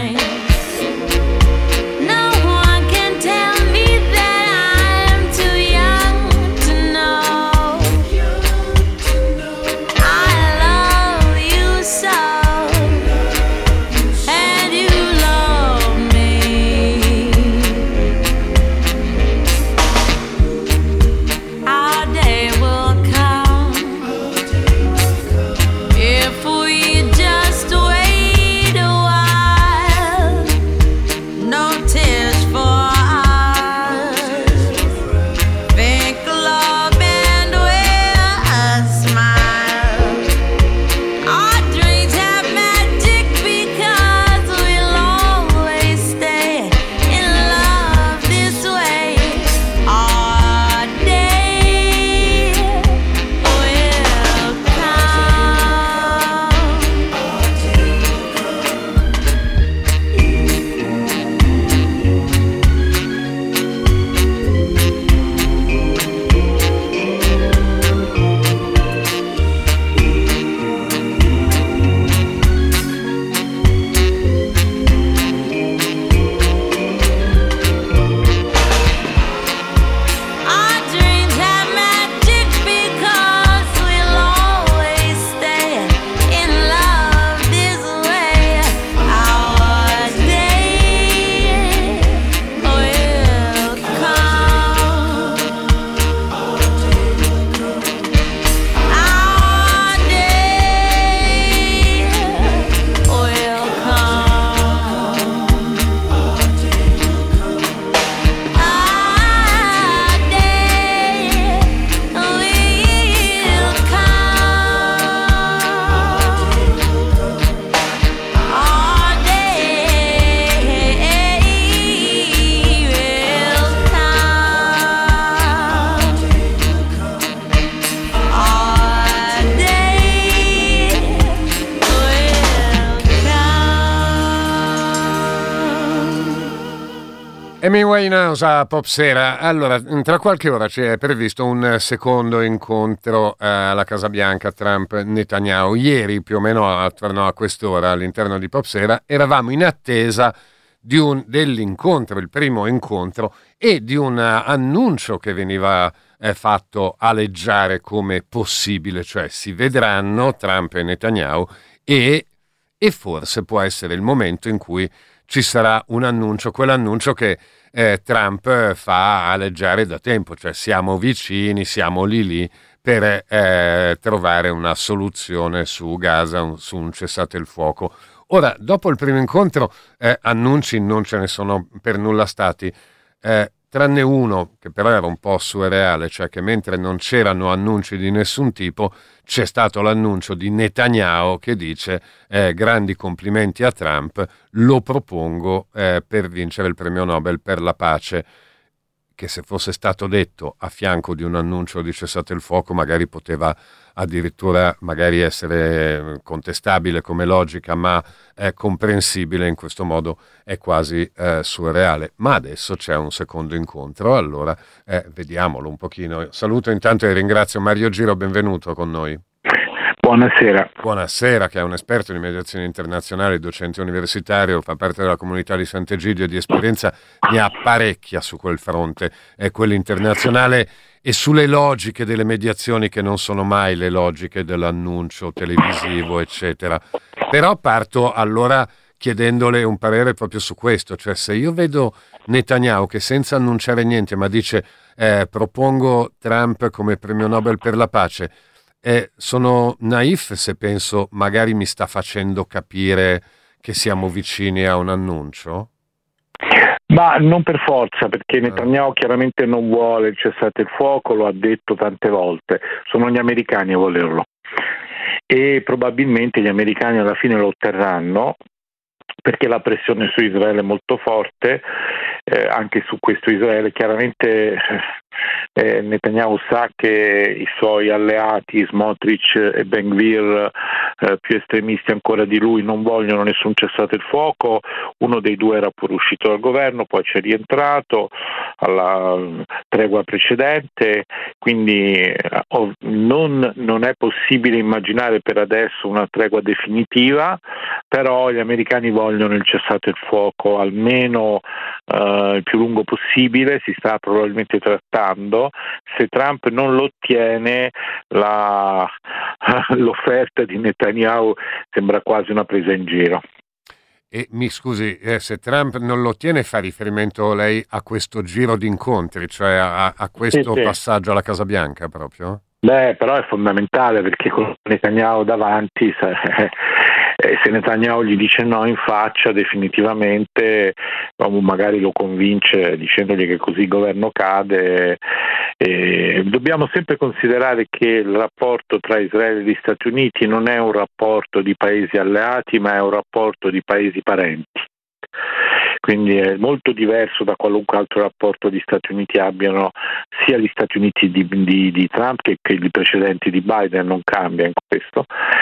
Amy Winehouse a Popsera. Allora, tra qualche ora c'è previsto un secondo incontro eh, alla Casa Bianca Trump-Netanyahu. Ieri, più o meno attorno a quest'ora, all'interno di Popsera, eravamo in attesa di un, dell'incontro, il primo incontro, e di un annuncio che veniva eh, fatto aleggiare come possibile, cioè si vedranno Trump e Netanyahu e, e forse può essere il momento in cui ci sarà un annuncio, quell'annuncio che eh, Trump fa aleggiare da tempo, cioè siamo vicini, siamo lì lì per eh, trovare una soluzione su Gaza, un, su un cessate il fuoco. Ora, dopo il primo incontro, eh, annunci non ce ne sono per nulla stati, eh, tranne uno che però era un po' surreale, cioè che mentre non c'erano annunci di nessun tipo, c'è stato l'annuncio di Netanyahu che dice eh, grandi complimenti a Trump, lo propongo eh, per vincere il premio Nobel per la pace, che se fosse stato detto a fianco di un annuncio di cessate il fuoco magari poteva addirittura magari essere contestabile come logica, ma è comprensibile. In questo modo è quasi eh, surreale. Ma adesso c'è un secondo incontro, allora eh, vediamolo un pochino. Saluto intanto e ringrazio Mario Giro, benvenuto con noi. Buonasera. Buonasera, che è un esperto di mediazione internazionale, docente universitario, fa parte della comunità di Sant'Egidio e di esperienza ne ha parecchia su quel fronte, è quello internazionale, e sulle logiche delle mediazioni che non sono mai le logiche dell'annuncio televisivo, eccetera. Però parto allora chiedendole un parere proprio su questo, cioè se io vedo Netanyahu che senza annunciare niente ma dice eh, propongo Trump come premio Nobel per la pace, Eh, sono naif se penso magari mi sta facendo capire che siamo vicini a un annuncio? Ma non per forza, perché Netanyahu chiaramente non vuole il cessate il fuoco, lo ha detto tante volte, sono gli americani a volerlo e probabilmente gli americani alla fine lo otterranno, perché la pressione su Israele è molto forte, eh, anche su questo Israele chiaramente eh, Netanyahu sa che i suoi alleati Smotrich e Ben Gvir, eh, più estremisti ancora di lui, non vogliono nessun cessate il fuoco. Uno dei due era pure uscito dal governo, poi c'è rientrato alla tregua precedente, quindi eh, non, non è possibile immaginare per adesso una tregua definitiva, però gli americani vogliono il cessate il fuoco almeno eh, il più lungo possibile, si sta probabilmente trattando. Se Trump non lo ottiene, la, l'offerta di Netanyahu sembra quasi una presa in giro. E mi scusi, eh, se Trump non lo ottiene, fa riferimento lei a questo giro di incontri, cioè a, a questo Sì, sì. passaggio alla Casa Bianca proprio? Beh, però è fondamentale, perché con Netanyahu davanti, se, eh, se Netanyahu gli dice no in faccia definitivamente, magari lo convince dicendogli che così il governo cade. Eh, dobbiamo sempre considerare che il rapporto tra Israele e gli Stati Uniti non è un rapporto di paesi alleati, ma è un rapporto di paesi parenti. Quindi è molto diverso da qualunque altro rapporto gli Stati Uniti abbiano, sia gli Stati Uniti di, di, di Trump che, che i precedenti di Biden, non cambia in questo,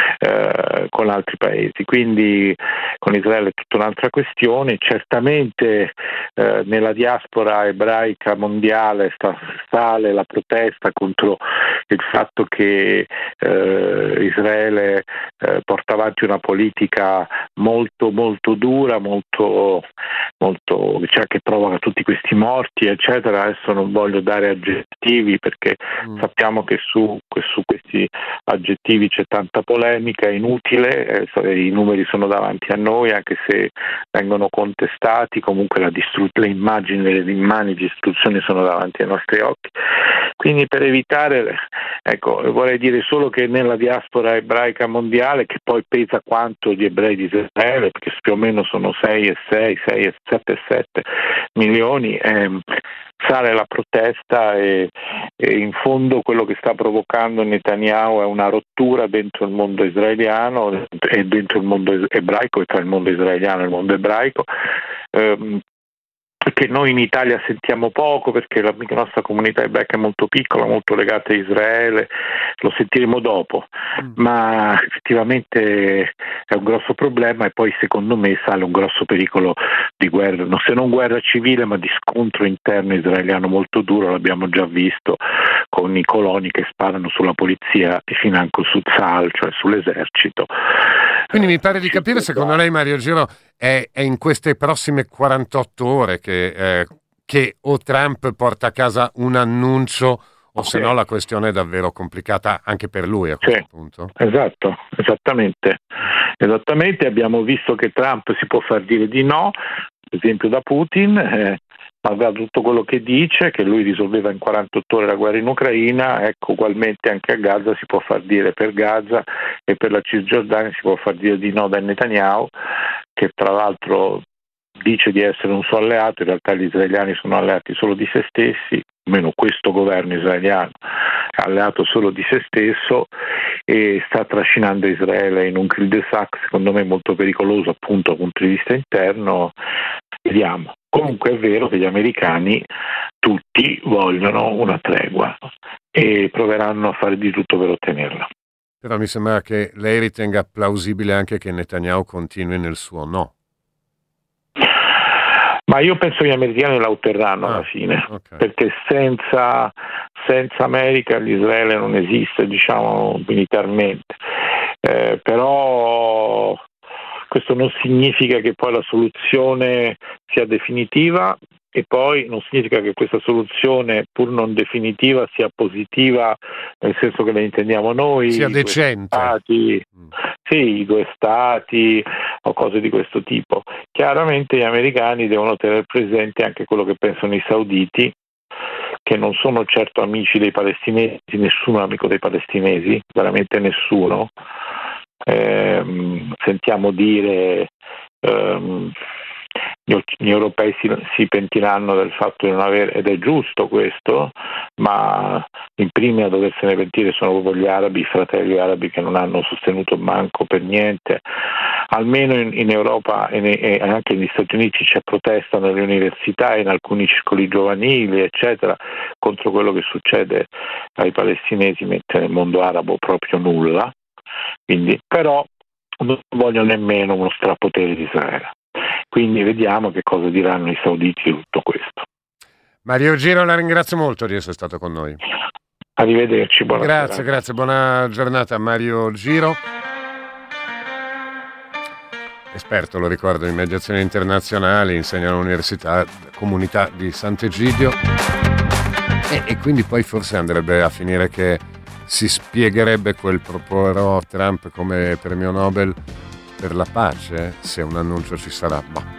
eh, con altri paesi. Quindi con Israele è tutta un'altra questione. Certamente eh, nella diaspora ebraica mondiale sta, sale la protesta contro il fatto che eh, Israele eh, porta avanti una politica molto molto dura, molto molto cioè che provoca tutti questi morti eccetera. Adesso non voglio dare aggettivi perché mm. sappiamo che su, su questi aggettivi c'è tanta polemica, è inutile, eh, i numeri sono davanti a noi, anche se vengono contestati, comunque la distru- le immagini delle immani di distruzione sono davanti ai nostri occhi. Quindi per evitare, ecco, vorrei dire solo che nella diaspora ebraica mondiale, che poi pesa quanto gli ebrei di Israele, perché più o meno sono sei e sei, sei e sette e sette milioni, ehm, sale la protesta e, e in fondo quello che sta provocando Netanyahu è una rottura dentro il mondo israeliano e dentro il mondo ebraico e tra il mondo israeliano e il mondo ebraico. Ehm, che noi in Italia sentiamo poco perché la nostra comunità ebraica è molto piccola, molto legata a Israele, lo sentiremo dopo, mm. ma effettivamente è un grosso problema e poi secondo me sale un grosso pericolo di guerra, se non guerra civile ma di scontro interno israeliano molto duro, l'abbiamo già visto con i coloni che sparano sulla polizia e financo su Tzal, cioè sull'esercito. Quindi mi pare di capire, secondo lei Mario Giro, è, è in queste prossime quarantotto ore che, eh, che o Trump porta a casa un annuncio o se no la questione è davvero complicata anche per lui a questo sì, punto. Esatto, esattamente. Esattamente, abbiamo visto che Trump si può far dire di no, per esempio da Putin, eh, malgrado tutto quello che dice, che lui risolveva in quarantotto ore la guerra in Ucraina, ecco, ugualmente anche a Gaza si può far dire per Gaza e per la Cisgiordania si può far dire di no da Netanyahu, che tra l'altro dice di essere un suo alleato, in realtà gli israeliani sono alleati solo di se stessi, almeno questo governo israeliano è alleato solo di se stesso e sta trascinando Israele in un cul-de-sac secondo me molto pericoloso appunto dal punto di vista interno. Vediamo. Comunque è vero che gli americani tutti vogliono una tregua e proveranno a fare di tutto per ottenerla. Però mi sembra che lei ritenga plausibile anche che Netanyahu continui nel suo no. Ma io penso che gli americani la otterranno ah, alla fine, okay. Perché senza, senza America l'Israele non esiste, diciamo, militarmente. Eh, però questo non significa che poi la soluzione sia definitiva e poi non significa che questa soluzione, pur non definitiva, sia positiva nel senso che la intendiamo noi. Sia decente. Stati, mm. Sì, i due stati o cose di questo tipo. Chiaramente gli americani devono tenere presente anche quello che pensano i sauditi, che non sono certo amici dei palestinesi, nessuno è amico dei palestinesi, veramente nessuno. Eh, sentiamo dire ehm, gli, gli europei si, si pentiranno del fatto di non avere, ed è giusto questo, ma i primi a doversene pentire sono proprio gli arabi, i fratelli arabi che non hanno sostenuto manco per niente. Almeno in, in Europa e, ne, e anche negli Stati Uniti c'è protesta nelle università e in alcuni circoli giovanili eccetera contro quello che succede ai palestinesi, mentre nel mondo arabo proprio nulla. Quindi, però non voglio nemmeno uno strapotere di Israele. Quindi vediamo che cosa diranno i sauditi di tutto questo. Mario Giro, la ringrazio molto di essere stato con noi. Arrivederci, buona Grazie, serata. grazie, buona giornata Mario Giro. Esperto, lo ricordo, in mediazioni internazionali, insegna all'Università Comunità di Sant'Egidio e, e quindi poi forse andrebbe a finire che si spiegherebbe quel proporrò Trump come premio Nobel per la pace, se un annuncio ci sarà. Boh.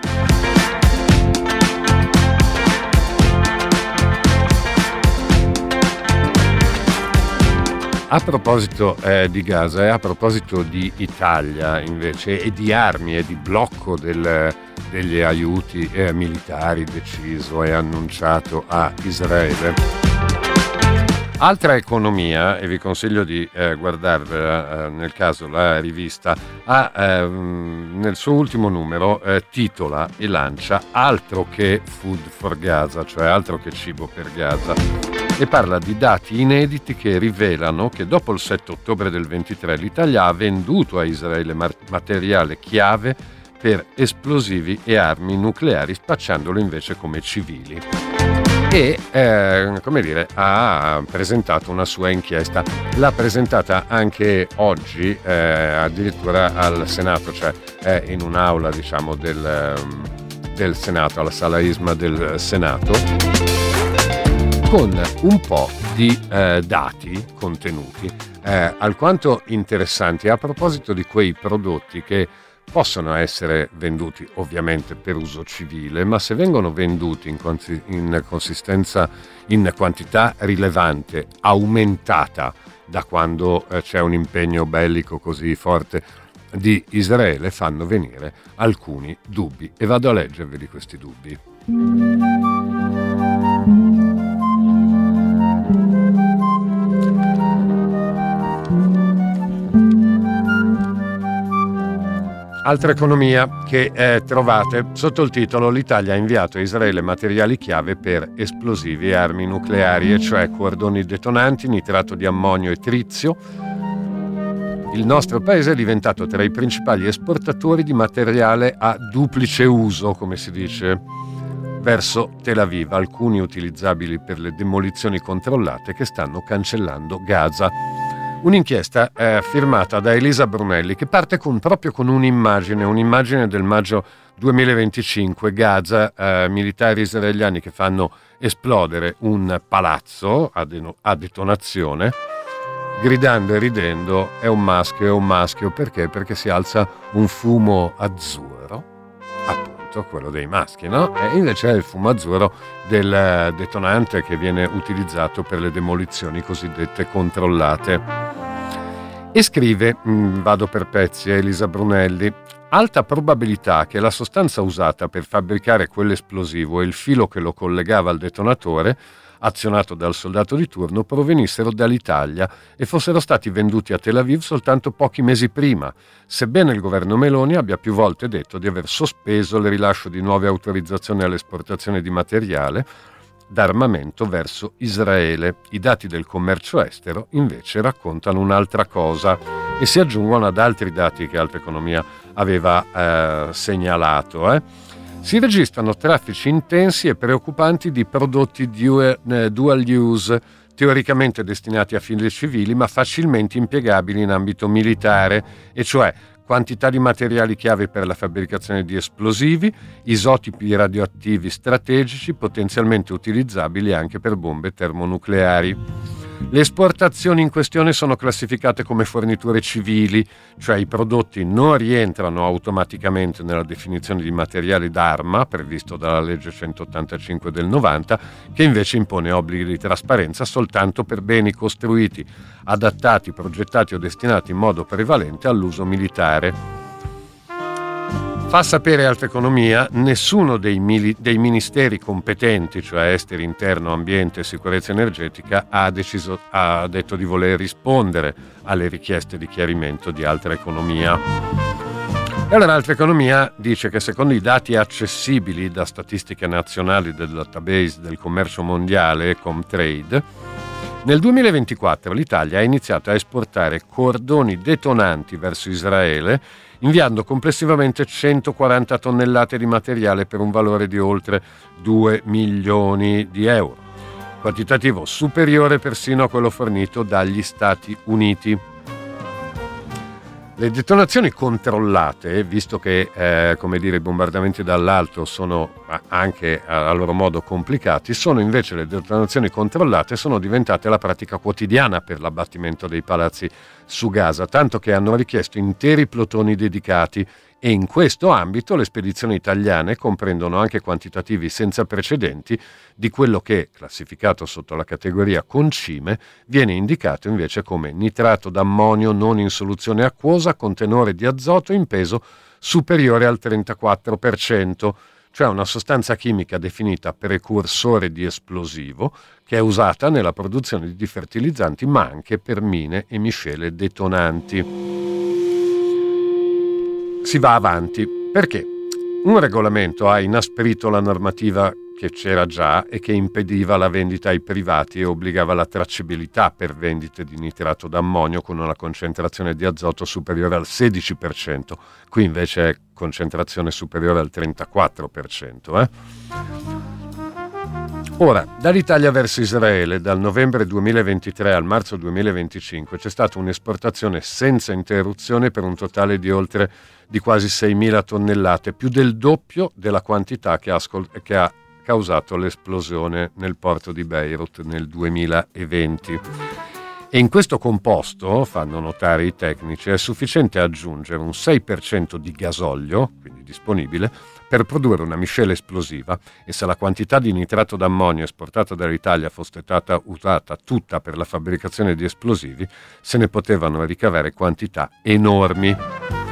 A proposito eh, di Gaza e a proposito di Italia invece e di armi e di blocco del, degli aiuti eh, militari deciso e annunciato a Israele. Altra economia, e vi consiglio di eh, guardarvela eh, nel caso la rivista, ha, eh, nel suo ultimo numero eh, titola e lancia Altro che Food for Gaza, cioè altro che cibo per Gaza, e parla di dati inediti che rivelano che dopo il sette ottobre del ventitré l'Italia ha venduto a Israele materiale chiave per esplosivi e armi nucleari, spacciandolo invece come civili. E, eh, come dire, ha presentato una sua inchiesta. L'ha presentata anche oggi, eh, addirittura al Senato, cioè è in un'aula, diciamo, del, del Senato, alla sala Isma del Senato, con un po' di eh, dati contenuti eh, alquanto interessanti a proposito di quei prodotti che possono essere venduti ovviamente per uso civile, ma se vengono venduti in, consi- in consistenza, in quantità rilevante, aumentata da quando eh, c'è un impegno bellico così forte di Israele, fanno venire alcuni dubbi. E vado a leggerveli questi dubbi. Altra economia che eh, trovate sotto il titolo «L'Italia ha inviato a Israele materiali chiave per esplosivi e armi nucleari», e cioè cordoni detonanti, nitrato di ammonio e trizio. Il nostro paese è diventato tra i principali esportatori di materiale a duplice uso, come si dice, verso Tel Aviv, alcuni utilizzabili per le demolizioni controllate che stanno cancellando Gaza. Un'inchiesta eh, firmata da Elisa Brunelli che parte con, proprio con un'immagine, un'immagine del maggio duemilaventicinque, Gaza, eh, militari israeliani che fanno esplodere un palazzo a, de- a detonazione, gridando e ridendo «è un maschio, è un maschio», perché? Perché si alza un fumo azzurro, appunto quello dei maschi, no? E invece è il fumo azzurro del detonante che viene utilizzato per le demolizioni cosiddette controllate. E scrive, mh, vado per pezzi, Elisa Brunelli: alta probabilità che la sostanza usata per fabbricare quell'esplosivo e il filo che lo collegava al detonatore, azionato dal soldato di turno, provenissero dall'Italia e fossero stati venduti a Tel Aviv soltanto pochi mesi prima, sebbene il governo Meloni abbia più volte detto di aver sospeso il rilascio di nuove autorizzazioni all'esportazione di materiale d'armamento verso Israele. I dati del commercio estero invece raccontano un'altra cosa e si aggiungono ad altri dati che Alta Economia aveva eh, segnalato. Eh. Si registrano traffici intensi e preoccupanti di prodotti dual, eh, dual use, teoricamente destinati a fini civili ma facilmente impiegabili in ambito militare, e cioè quantità di materiali chiave per la fabbricazione di esplosivi, isotopi radioattivi strategici potenzialmente utilizzabili anche per bombe termonucleari. Le esportazioni in questione sono classificate come forniture civili, cioè i prodotti non rientrano automaticamente nella definizione di materiali d'arma previsto dalla legge centottantacinque del novanta, che invece impone obblighi di trasparenza soltanto per beni costruiti, adattati, progettati o destinati in modo prevalente all'uso militare. Fa sapere Alta Economia, nessuno dei, mili- dei ministeri competenti, cioè esteri, interno, ambiente e sicurezza energetica, ha, deciso, ha detto di voler rispondere alle richieste di chiarimento di Alta Economia. E allora Alta Economia dice che secondo i dati accessibili da statistiche nazionali del database del commercio mondiale Comtrade, nel duemilaventiquattro l'Italia ha iniziato a esportare cordoni detonanti verso Israele, inviando complessivamente centoquaranta tonnellate di materiale per un valore di oltre due milioni di euro, quantitativo superiore persino a quello fornito dagli Stati Uniti. Le detonazioni controllate, visto che eh, come dire, i bombardamenti dall'alto sono anche a loro modo complicati, sono invece le detonazioni controllate sono diventate la pratica quotidiana per l'abbattimento dei palazzi su Gaza, tanto che hanno richiesto interi plotoni dedicati, e in questo ambito le spedizioni italiane comprendono anche quantitativi senza precedenti di quello che, classificato sotto la categoria concime, viene indicato invece come nitrato d'ammonio non in soluzione acquosa con tenore di azoto in peso superiore al trentaquattro per cento, cioè una sostanza chimica definita precursore di esplosivo che è usata nella produzione di fertilizzanti ma anche per mine e miscele detonanti. Si va avanti perché un regolamento ha inasprito la normativa che c'era già e che impediva la vendita ai privati e obbligava la tracciabilità per vendite di nitrato d'ammonio con una concentrazione di azoto superiore al sedici per cento. Qui invece è concentrazione superiore al trentaquattro per cento. Eh? Ora, dall'Italia verso Israele, dal novembre duemilaventitré al marzo duemilaventicinque, c'è stata un'esportazione senza interruzione per un totale di oltre di quasi seimila tonnellate, più del doppio della quantità che ha, scol- che ha causato l'esplosione nel porto di Beirut nel duemilaventi. E in questo composto, fanno notare i tecnici, è sufficiente aggiungere un sei per cento di gasolio, quindi disponibile, per produrre una miscela esplosiva, e se la quantità di nitrato d'ammonio esportata dall'Italia fosse stata usata tutta per la fabbricazione di esplosivi, se ne potevano ricavare quantità enormi.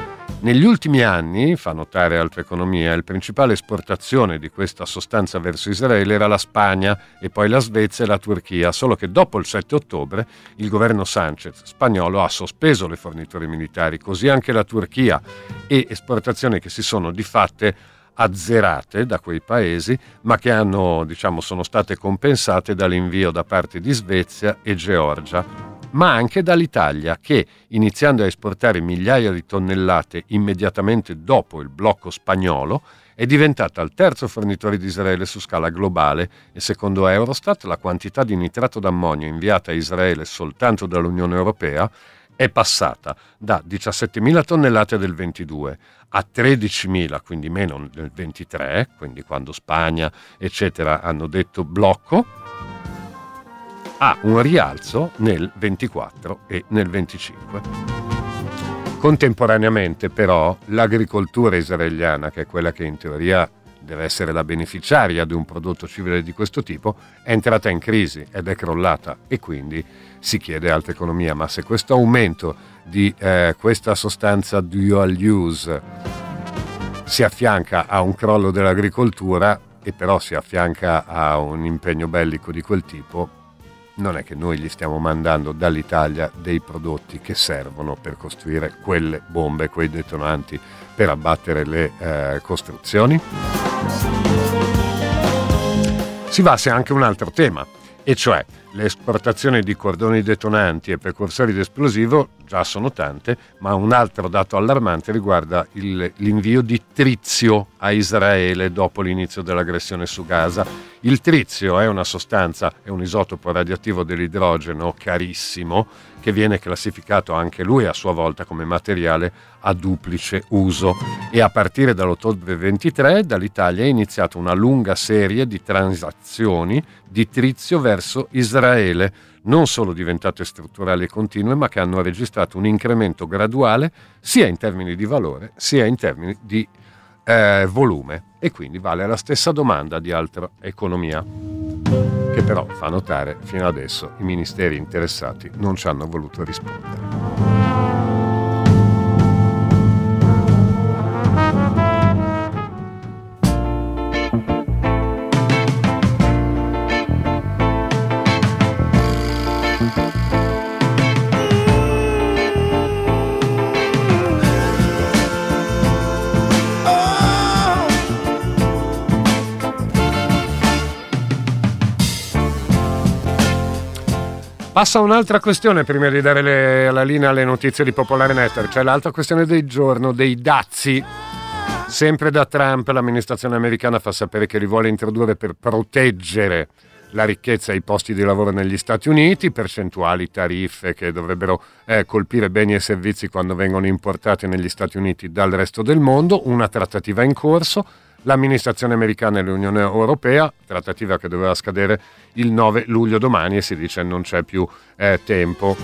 Negli ultimi anni, fa notare Altre Economia, il principale esportazione di questa sostanza verso Israele era la Spagna e poi la Svezia e la Turchia, solo che dopo il sette ottobre il governo Sanchez spagnolo ha sospeso le forniture militari, così anche la Turchia, e esportazioni che si sono di fatte azzerate da quei paesi, ma che hanno, diciamo, sono state compensate dall'invio da parte di Svezia e Georgia, ma anche dall'Italia che, iniziando a esportare migliaia di tonnellate immediatamente dopo il blocco spagnolo, è diventata il terzo fornitore di Israele su scala globale e secondo Eurostat la quantità di nitrato d'ammonio inviata a Israele soltanto dall'Unione Europea è passata da diciassettemila tonnellate del ventidue a tredicimila, quindi meno del ventitré, quindi quando Spagna eccetera hanno detto blocco, ha un rialzo nel ventiquattro e nel venticinque. Contemporaneamente però l'agricoltura israeliana, che è quella che in teoria deve essere la beneficiaria di un prodotto civile di questo tipo, è entrata in crisi ed è crollata, e quindi si chiede a Altre Economia: ma se questo aumento di eh, questa sostanza dual use si affianca a un crollo dell'agricoltura e però si affianca a un impegno bellico di quel tipo, non è che noi gli stiamo mandando dall'Italia dei prodotti che servono per costruire quelle bombe, quei detonanti per abbattere le eh, costruzioni? Si va se anche un altro tema, e cioè le esportazioni di cordoni detonanti e precursori di esplosivo già sono tante, ma un altro dato allarmante riguarda il, l'invio di trizio a Israele dopo l'inizio dell'aggressione su Gaza. Il trizio è una sostanza, è un isotopo radioattivo dell'idrogeno carissimo, che viene classificato anche lui a sua volta come materiale a duplice uso, e a partire dall'ottobre ventitré dall'Italia è iniziata una lunga serie di transazioni di trizio verso Israele, non solo diventate strutturali e continue, ma che hanno registrato un incremento graduale sia in termini di valore sia in termini di eh, volume, e quindi vale la stessa domanda di Altra Economia, che però fa notare fino adesso i ministeri interessati non ci hanno voluto rispondere. Passa un'altra questione prima di dare le, la linea alle notizie di Popolare Network, cioè l'altra questione del giorno, dei dazi. Sempre da Trump l'amministrazione americana fa sapere che li vuole introdurre per proteggere la ricchezza e i posti di lavoro negli Stati Uniti, percentuali, tariffe che dovrebbero eh, colpire beni e servizi quando vengono importati negli Stati Uniti dal resto del mondo, una trattativa in corso. L'amministrazione americana e l'Unione Europea, trattativa che doveva scadere il nove luglio domani, e si dice non c'è più eh, tempo.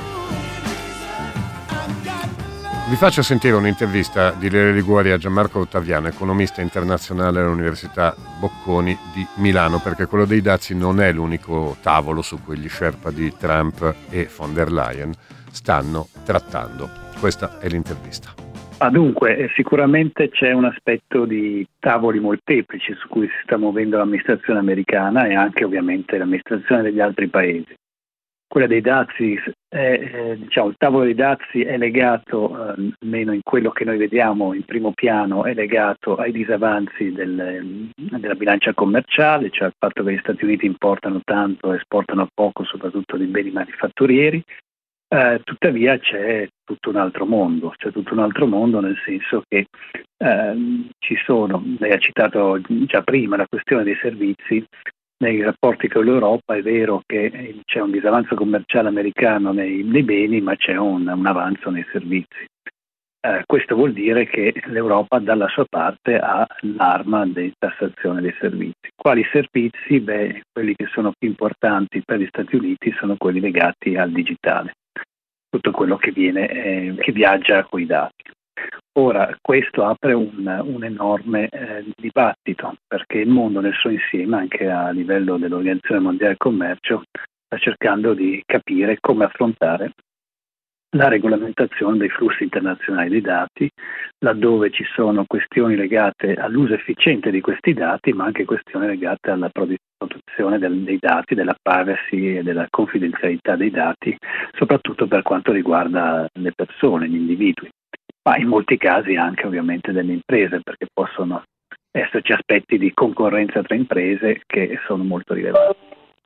Vi faccio sentire un'intervista di Lele Liguori a Gianmarco Ottaviano, economista internazionale all'Università Bocconi di Milano, perché quello dei dazi non è l'unico tavolo su cui gli Sherpa di Trump e von der Leyen stanno trattando. Questa è l'intervista. Ah, dunque, sicuramente c'è un aspetto di tavoli molteplici su cui si sta muovendo l'amministrazione americana e anche ovviamente l'amministrazione degli altri paesi. Quella dei dazi, è, eh, diciamo, il tavolo dei dazi è legato, eh, almeno in quello che noi vediamo in primo piano, è legato ai disavanzi del, della bilancia commerciale, cioè al fatto che gli Stati Uniti importano tanto e esportano poco, soprattutto di beni manifatturieri. Eh, tuttavia c'è tutto un altro mondo, c'è tutto un altro mondo nel senso che eh, ci sono, lei ha citato già prima la questione dei servizi, nei rapporti con l'Europa è vero che c'è un disavanzo commerciale americano nei, nei beni, ma c'è un, un avanzo nei servizi. Eh, questo vuol dire che l'Europa dalla sua parte ha l'arma di tassazione dei servizi. Quali servizi? Beh, quelli che sono più importanti per gli Stati Uniti sono quelli legati al digitale, tutto quello che viene eh, che viaggia coi dati. Ora, questo apre un, un enorme eh, dibattito, perché il mondo nel suo insieme, anche a livello dell'Organizzazione Mondiale del Commercio, sta cercando di capire come affrontare la regolamentazione dei flussi internazionali dei dati, laddove ci sono questioni legate all'uso efficiente di questi dati, ma anche questioni legate alla protezione del, dei dati, della privacy e della confidenzialità dei dati, soprattutto per quanto riguarda le persone, gli individui, ma in molti casi anche ovviamente delle imprese, perché possono esserci aspetti di concorrenza tra imprese che sono molto rilevanti.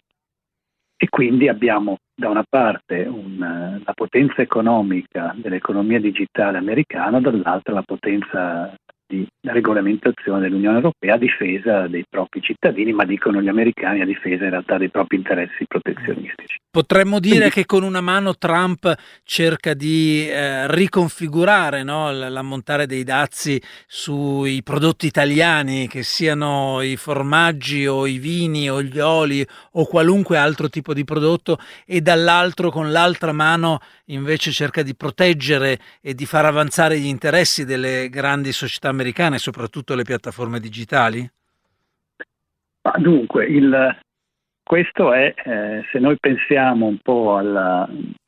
E quindi abbiamo da una parte un, la potenza economica dell'economia digitale americana, dall'altra la potenza di regolamentazione dell'Unione Europea a difesa dei propri cittadini, ma dicono gli americani a difesa in realtà dei propri interessi protezionistici. Potremmo dire che con una mano Trump cerca di eh, riconfigurare, no, l'ammontare dei dazi sui prodotti italiani, che siano i formaggi o i vini o gli oli o qualunque altro tipo di prodotto, e dall'altro con l'altra mano invece cerca di proteggere e di far avanzare gli interessi delle grandi società americane, soprattutto le piattaforme digitali? Ma dunque, il, questo è, eh, se noi pensiamo un po' alla,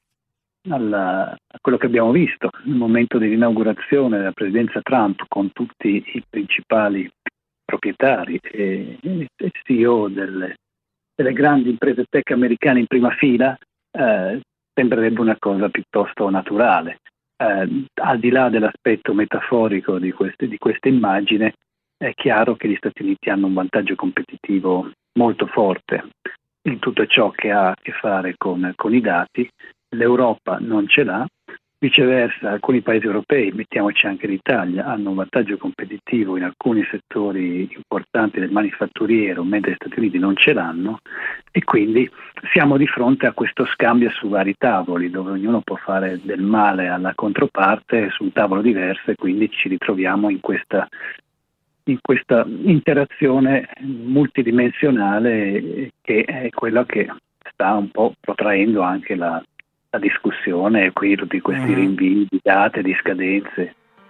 alla, a quello che abbiamo visto nel momento dell'inaugurazione della presidenza Trump, con tutti i principali proprietari e, e C E O delle, delle grandi imprese tech americane in prima fila, eh, sembrerebbe una cosa piuttosto naturale. Eh, al di là dell'aspetto metaforico di queste, di questa immagine, è chiaro che gli Stati Uniti hanno un vantaggio competitivo molto forte in tutto ciò che ha a che fare con, con i dati. L'Europa non ce l'ha, viceversa alcuni paesi europei, mettiamoci anche l'Italia, hanno un vantaggio competitivo in alcuni settori importanti del manifatturiero, mentre gli Stati Uniti non ce l'hanno, e quindi siamo di fronte a questo scambio su vari tavoli, dove ognuno può fare del male alla controparte su un tavolo diverso, e quindi ci ritroviamo in questa in questa interazione multidimensionale che è quella che sta un po' protraendo anche la, la discussione qui, tutti questi rinvii di date, di scadenze.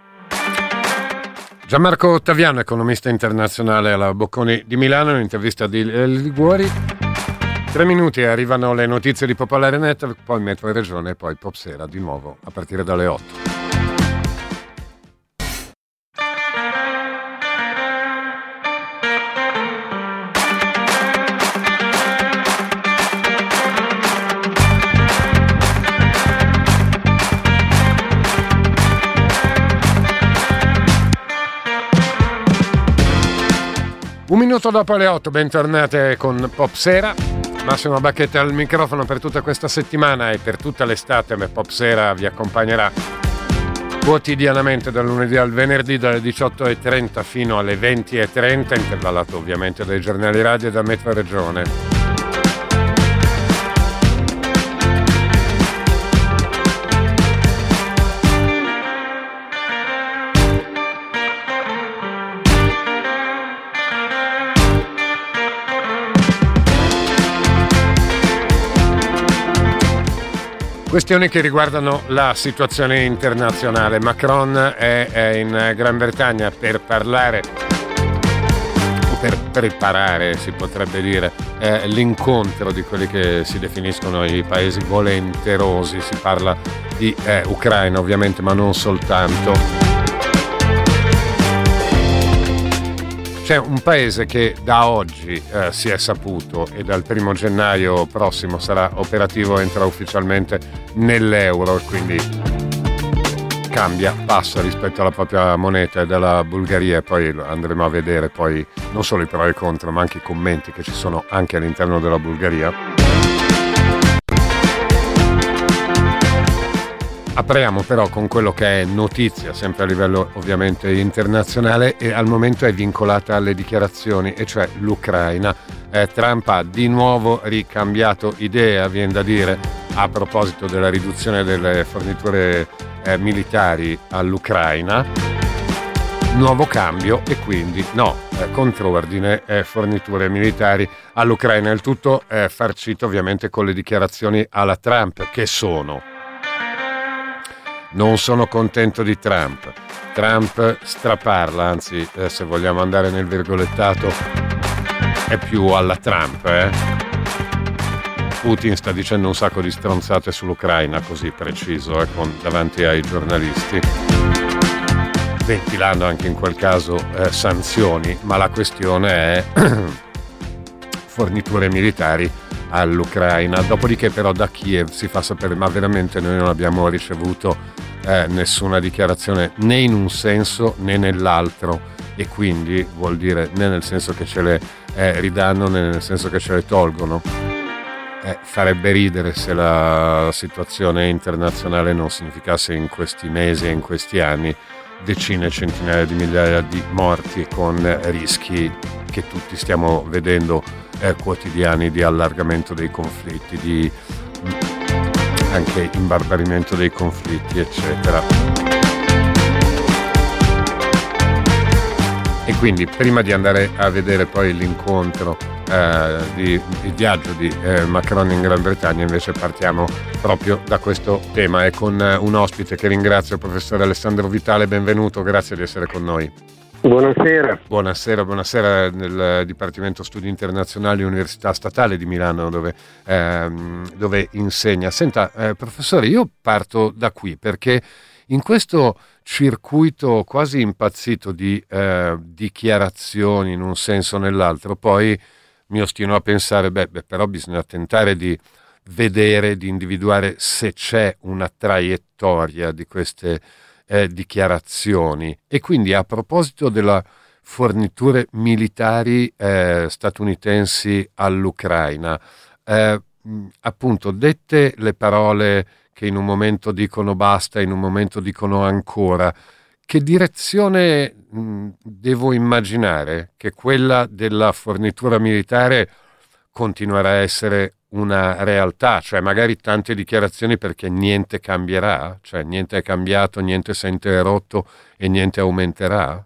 Gianmarco Ottaviano, economista internazionale alla Bocconi di Milano, in intervista di Liguori. Tre minuti e arrivano le notizie di Popolare Network, poi Metro e Regione e poi Pop Sera di nuovo a partire dalle otto. Un minuto dopo le otto, bentornate con Pop Sera. Massimo Bacchetta al microfono per tutta questa settimana e per tutta l'estate. Pop Sera vi accompagnerà quotidianamente dal lunedì al venerdì dalle diciotto e trenta fino alle venti e trenta, intervallato ovviamente dai giornali radio e da Metro Regione. Questioni che riguardano la situazione internazionale. Macron è, è in Gran Bretagna per parlare, o per preparare, si potrebbe dire, eh, l'incontro di quelli che si definiscono i paesi volenterosi. Si parla di eh, Ucraina ovviamente, ma non soltanto. C'è un paese che da oggi eh, si è saputo e dal primo gennaio prossimo sarà operativo, entra ufficialmente nell'euro e quindi cambia, passa rispetto alla propria moneta, e dalla Bulgaria. Poi andremo a vedere poi non solo i pro e i contro, ma anche i commenti che ci sono anche all'interno della Bulgaria. Apriamo però con quello che è notizia, sempre a livello ovviamente internazionale, e al momento è vincolata alle dichiarazioni, e cioè l'Ucraina. Eh, Trump ha di nuovo ricambiato idea, viene da dire, a proposito della riduzione delle forniture eh, militari all'Ucraina. Nuovo cambio e quindi no, eh, controordine eh, forniture militari all'Ucraina. Il tutto è farcito ovviamente con le dichiarazioni alla Trump, che sono: non sono contento di Trump. Trump straparla, anzi, eh, se vogliamo andare nel virgolettato, è più alla Trump, eh? Putin sta dicendo un sacco di stronzate sull'Ucraina, così preciso, eh, con, davanti ai giornalisti, ventilando anche in quel caso eh, sanzioni, ma la questione è forniture militari all'Ucraina. Dopodiché però da Kiev si fa sapere, ma veramente noi non abbiamo ricevuto eh, nessuna dichiarazione né in un senso né nell'altro, e quindi vuol dire né nel senso che ce le eh, ridanno né nel senso che ce le tolgono. Eh, farebbe ridere se la situazione internazionale non significasse in questi mesi e in questi anni decine e centinaia di migliaia di morti, con rischi che tutti stiamo vedendo eh, quotidiani di allargamento dei conflitti, di anche imbarbarimento dei conflitti, eccetera. E quindi prima di andare a vedere poi l'incontro, eh, di, il viaggio di eh, Macron in Gran Bretagna, invece partiamo proprio da questo tema e con eh, un ospite che ringrazio, il professore Alessandro Vitale. Benvenuto, grazie di essere con noi. Buonasera. Buonasera, buonasera nel Dipartimento Studi Internazionali Università Statale di Milano, dove, ehm, dove insegna. Senta, eh, professore, io parto da qui perché in questo circuito quasi impazzito di eh, dichiarazioni in un senso o nell'altro, poi mi ostino a pensare, beh, beh, però bisogna tentare di vedere, di individuare se c'è una traiettoria di queste eh, dichiarazioni. E quindi a proposito della forniture militari eh, statunitensi all'Ucraina, eh, appunto, dette le parole che in un momento dicono basta, in un momento dicono ancora, che direzione mh, devo immaginare? Che quella della fornitura militare continuerà a essere una realtà, cioè magari tante dichiarazioni perché niente cambierà, cioè niente è cambiato, niente si è interrotto e niente aumenterà?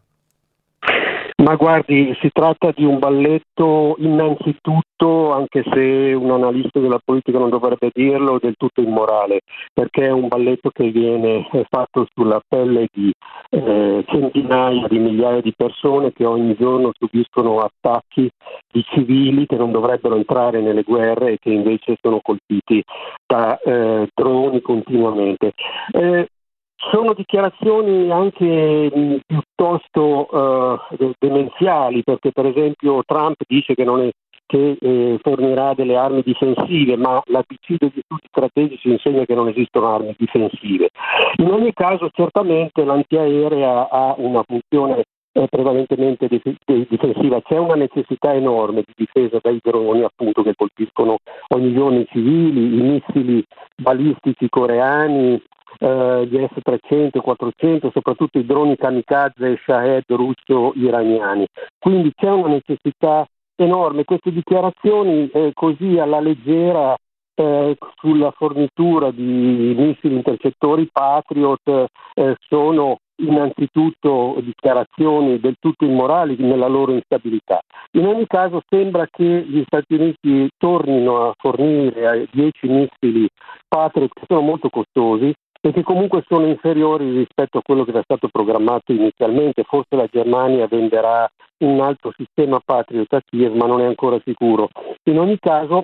Ma guardi, si tratta di un balletto innanzitutto, anche se un analista della politica non dovrebbe dirlo, del tutto immorale, perché è un balletto che viene fatto sulla pelle di eh, centinaia di migliaia di persone che ogni giorno subiscono attacchi di civili che non dovrebbero entrare nelle guerre e che invece sono colpiti da eh, droni continuamente. Eh, Sono dichiarazioni anche mh, piuttosto uh, demenziali, perché per esempio Trump dice che, non è, che eh, fornirà delle armi difensive, ma l'A B C degli studi strategici insegna che non esistono armi difensive. In ogni caso certamente l'antiaerea ha una funzione eh, prevalentemente dif- difensiva. C'è una necessità enorme di difesa dai droni, appunto, che colpiscono ogni giorno i civili, i missili balistici coreani, Uh, gli S trecento, quattrocento, soprattutto i droni kamikaze e Shahed russo-iraniani. Quindi c'è una necessità enorme. Queste dichiarazioni eh, così alla leggera eh, sulla fornitura di missili intercettori Patriot eh, sono innanzitutto dichiarazioni del tutto immorali nella loro instabilità. In ogni caso sembra che gli Stati Uniti tornino a fornire dieci missili Patriot, che sono molto costosi e che comunque sono inferiori rispetto a quello che era stato programmato inizialmente. Forse la Germania venderà un altro sistema Patriot a Kiev, ma non è ancora sicuro. In ogni caso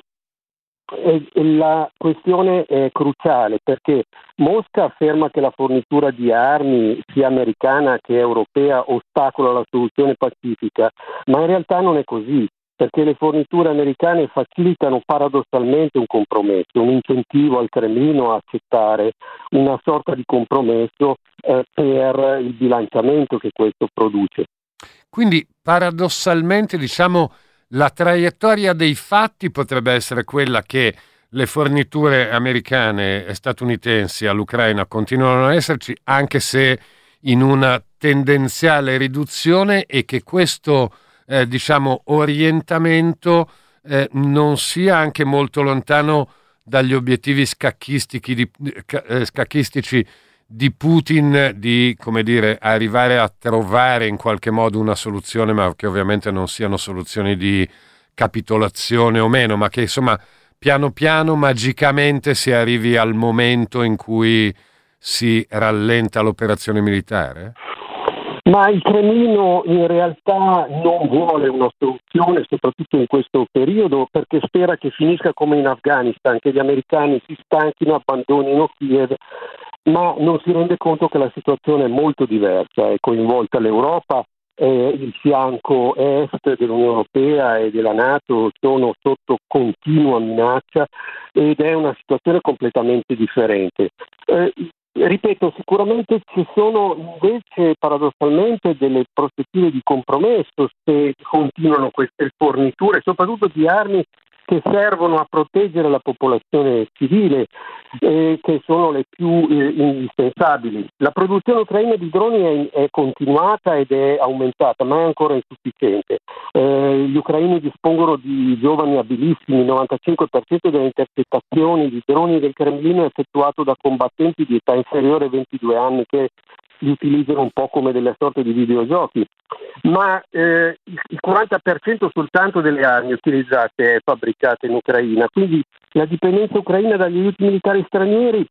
eh, la questione è cruciale, perché Mosca afferma che la fornitura di armi, sia americana che europea, ostacola la soluzione pacifica, ma in realtà non è così, perché le forniture americane facilitano paradossalmente un compromesso, un incentivo al Cremlino a accettare una sorta di compromesso eh, per il bilanciamento che questo produce. Quindi paradossalmente, diciamo, la traiettoria dei fatti potrebbe essere quella che le forniture americane e statunitensi all'Ucraina continuano a esserci, anche se in una tendenziale riduzione, e che questo Eh, diciamo orientamento eh, non sia anche molto lontano dagli obiettivi scacchistici di, eh, scacchistici di Putin, di, come dire, arrivare a trovare in qualche modo una soluzione, ma che ovviamente non siano soluzioni di capitolazione o meno, ma che insomma piano piano magicamente si arrivi al momento in cui si rallenta l'operazione militare? Ma il Cremlino in realtà non vuole una soluzione, soprattutto in questo periodo, perché spera che finisca come in Afghanistan, che gli americani si stanchino, abbandonino Kiev, ma non si rende conto che la situazione è molto diversa, è coinvolta l'Europa, eh, il fianco est dell'Unione Europea e della NATO sono sotto continua minaccia ed è una situazione completamente differente. Eh, Ripeto, sicuramente ci sono invece paradossalmente delle prospettive di compromesso se continuano queste forniture, soprattutto di armi che servono a proteggere la popolazione civile, eh, che sono le più eh, indispensabili. La produzione ucraina di droni è, è continuata ed è aumentata, ma è ancora insufficiente. Eh, gli ucraini dispongono di giovani abilissimi, il novantacinque per cento delle intercettazioni di droni del Cremlino è effettuato da combattenti di età inferiore ai ventidue anni che li utilizzano un po' come delle sorte di videogiochi, ma eh, il quaranta per cento soltanto delle armi utilizzate è fabbricate in Ucraina, quindi la dipendenza ucraina dagli aiuti militari stranieri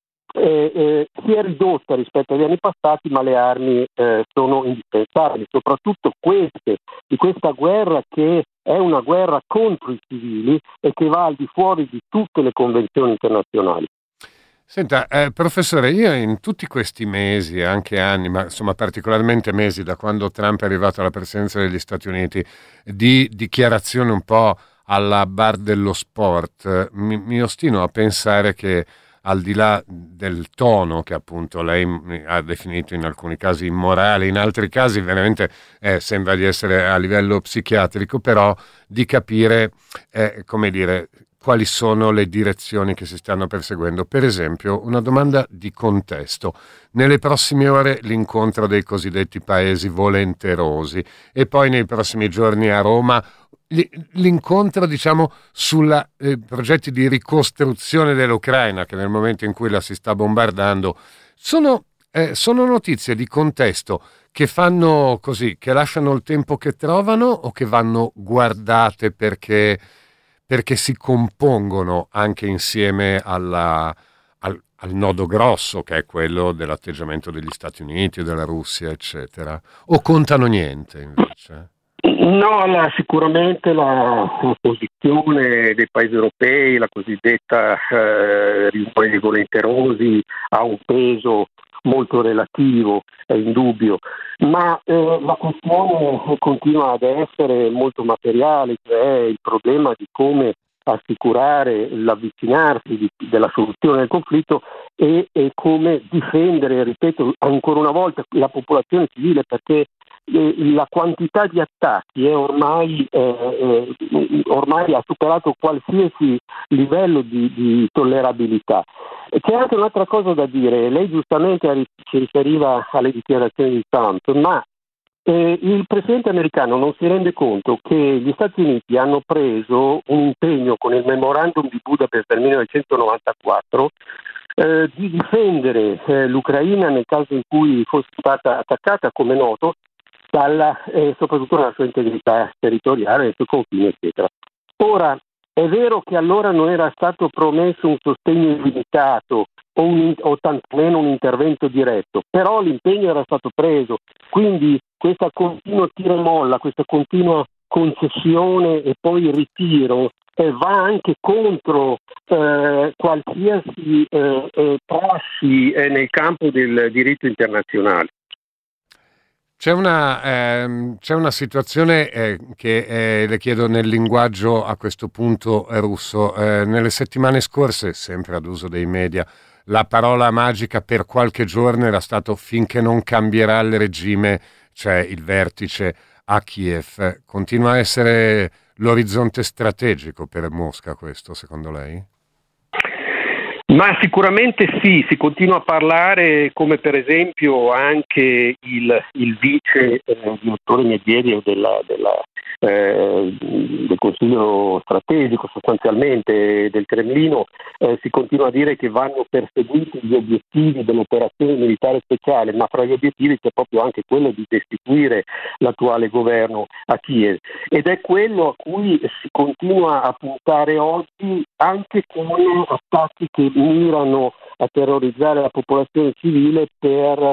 eh, eh, si è ridotta rispetto agli anni passati, ma le armi eh, sono indispensabili, soprattutto queste, di questa guerra che è una guerra contro i civili e che va al di fuori di tutte le convenzioni internazionali. Senta, eh, professore, io in tutti questi mesi, anche anni, ma insomma particolarmente mesi da quando Trump è arrivato alla presidenza degli Stati Uniti, di dichiarazione un po' alla bar dello sport, eh, mi, mi ostino a pensare che al di là del tono che appunto lei ha definito in alcuni casi immorale, in altri casi veramente eh, sembra di essere a livello psichiatrico, però di capire, eh, come dire, quali sono le direzioni che si stanno perseguendo. Per esempio, una domanda di contesto. Nelle prossime ore l'incontro dei cosiddetti paesi volenterosi e poi nei prossimi giorni a Roma l'incontro, diciamo, sui eh, progetti di ricostruzione dell'Ucraina, che nel momento in cui la si sta bombardando, sono, eh, sono notizie di contesto che fanno così, che lasciano il tempo che trovano o che vanno guardate perché perché si compongono anche insieme alla, al, al nodo grosso, che è quello dell'atteggiamento degli Stati Uniti o della Russia, eccetera, o contano niente invece? No, la, sicuramente la, la posizione dei paesi europei, la cosiddetta eh, riunione volenterosi, ha un peso molto relativo, è indubbio, ma eh, la questione continua ad essere molto materiale, cioè il problema di come assicurare l'avvicinarsi di, della soluzione del conflitto e, e come difendere, ripeto ancora una volta, la popolazione civile, perché eh, la quantità di attacchi è ormai, eh, eh, ormai ha superato qualsiasi livello di, di tollerabilità. C'è anche un'altra cosa da dire, lei giustamente si riferiva alle dichiarazioni di Trump, ma eh, il presidente americano non si rende conto che gli Stati Uniti hanno preso un impegno con il memorandum di Budapest del millenovecentonovantaquattro eh, di difendere eh, l'Ucraina nel caso in cui fosse stata attaccata, come noto, dalla, eh, soprattutto nella sua integrità territoriale, nei suoi confini, eccetera. Ora, è vero che allora non era stato promesso un sostegno illimitato o, un, o tantomeno un intervento diretto, però l'impegno era stato preso, quindi questa continua tira e molla, questa continua concessione e poi ritiro eh, va anche contro eh, qualsiasi eh, eh, prassi eh, nel campo del diritto internazionale. C'è una, ehm, c'è una situazione eh, che eh, le chiedo nel linguaggio a questo punto eh, russo. Eh, nelle settimane scorse, sempre ad uso dei media, la parola magica per qualche giorno era stato finché non cambierà il regime, cioè il vertice a Kiev. Continua a essere l'orizzonte strategico per Mosca questo, secondo lei? Ma sicuramente sì, si continua a parlare, come per esempio anche il, il vice eh, direttore Medvedev della, della, eh, del Consiglio strategico sostanzialmente del Cremlino, eh, si continua a dire che vanno perseguiti gli obiettivi dell'operazione militare speciale, ma fra gli obiettivi c'è proprio anche quello di destituire l'attuale governo a Kiev, ed è quello a cui si continua a puntare oggi anche con attacchi che mirano a terrorizzare la popolazione civile per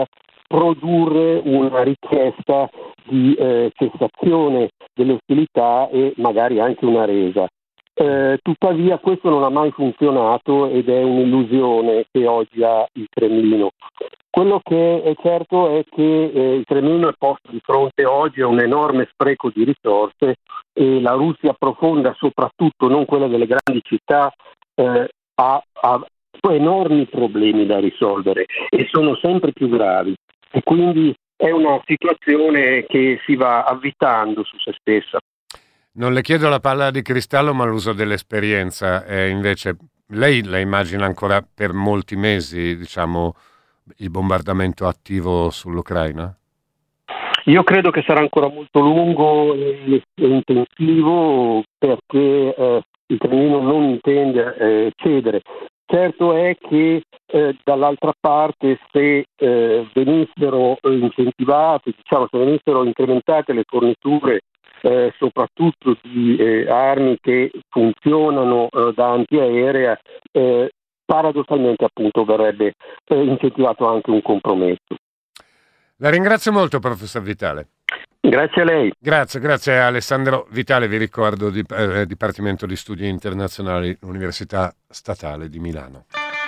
produrre una richiesta di eh, cessazione delle ostilità e magari anche una resa. Eh, tuttavia questo non ha mai funzionato ed è un'illusione che oggi ha il Cremlino. Quello che è certo è che eh, il Cremlino è posto di fronte oggi a un enorme spreco di risorse e la Russia profonda, soprattutto non quella delle grandi città, eh, ha, ha enormi problemi da risolvere e sono sempre più gravi, e quindi è una situazione che si va avvitando su se stessa. Non le chiedo la palla di cristallo, ma l'uso dell'esperienza. Eh, invece, lei la immagina ancora per molti mesi, diciamo, il bombardamento attivo sull'Ucraina? Io credo che sarà ancora molto lungo e, e intensivo, perché eh, il Cremlino non intende eh, cedere. Certo è che eh, dall'altra parte, se eh, venissero incentivate, diciamo, se venissero incrementate le forniture Eh, soprattutto di eh, armi che funzionano eh, da antiaerea, eh, paradossalmente appunto verrebbe eh, incentivato anche un compromesso. La ringrazio molto, professor Vitale. Grazie a lei. Grazie, grazie a Alessandro Vitale, vi ricordo, di, eh, Dipartimento di Studi Internazionali, Università Statale di Milano.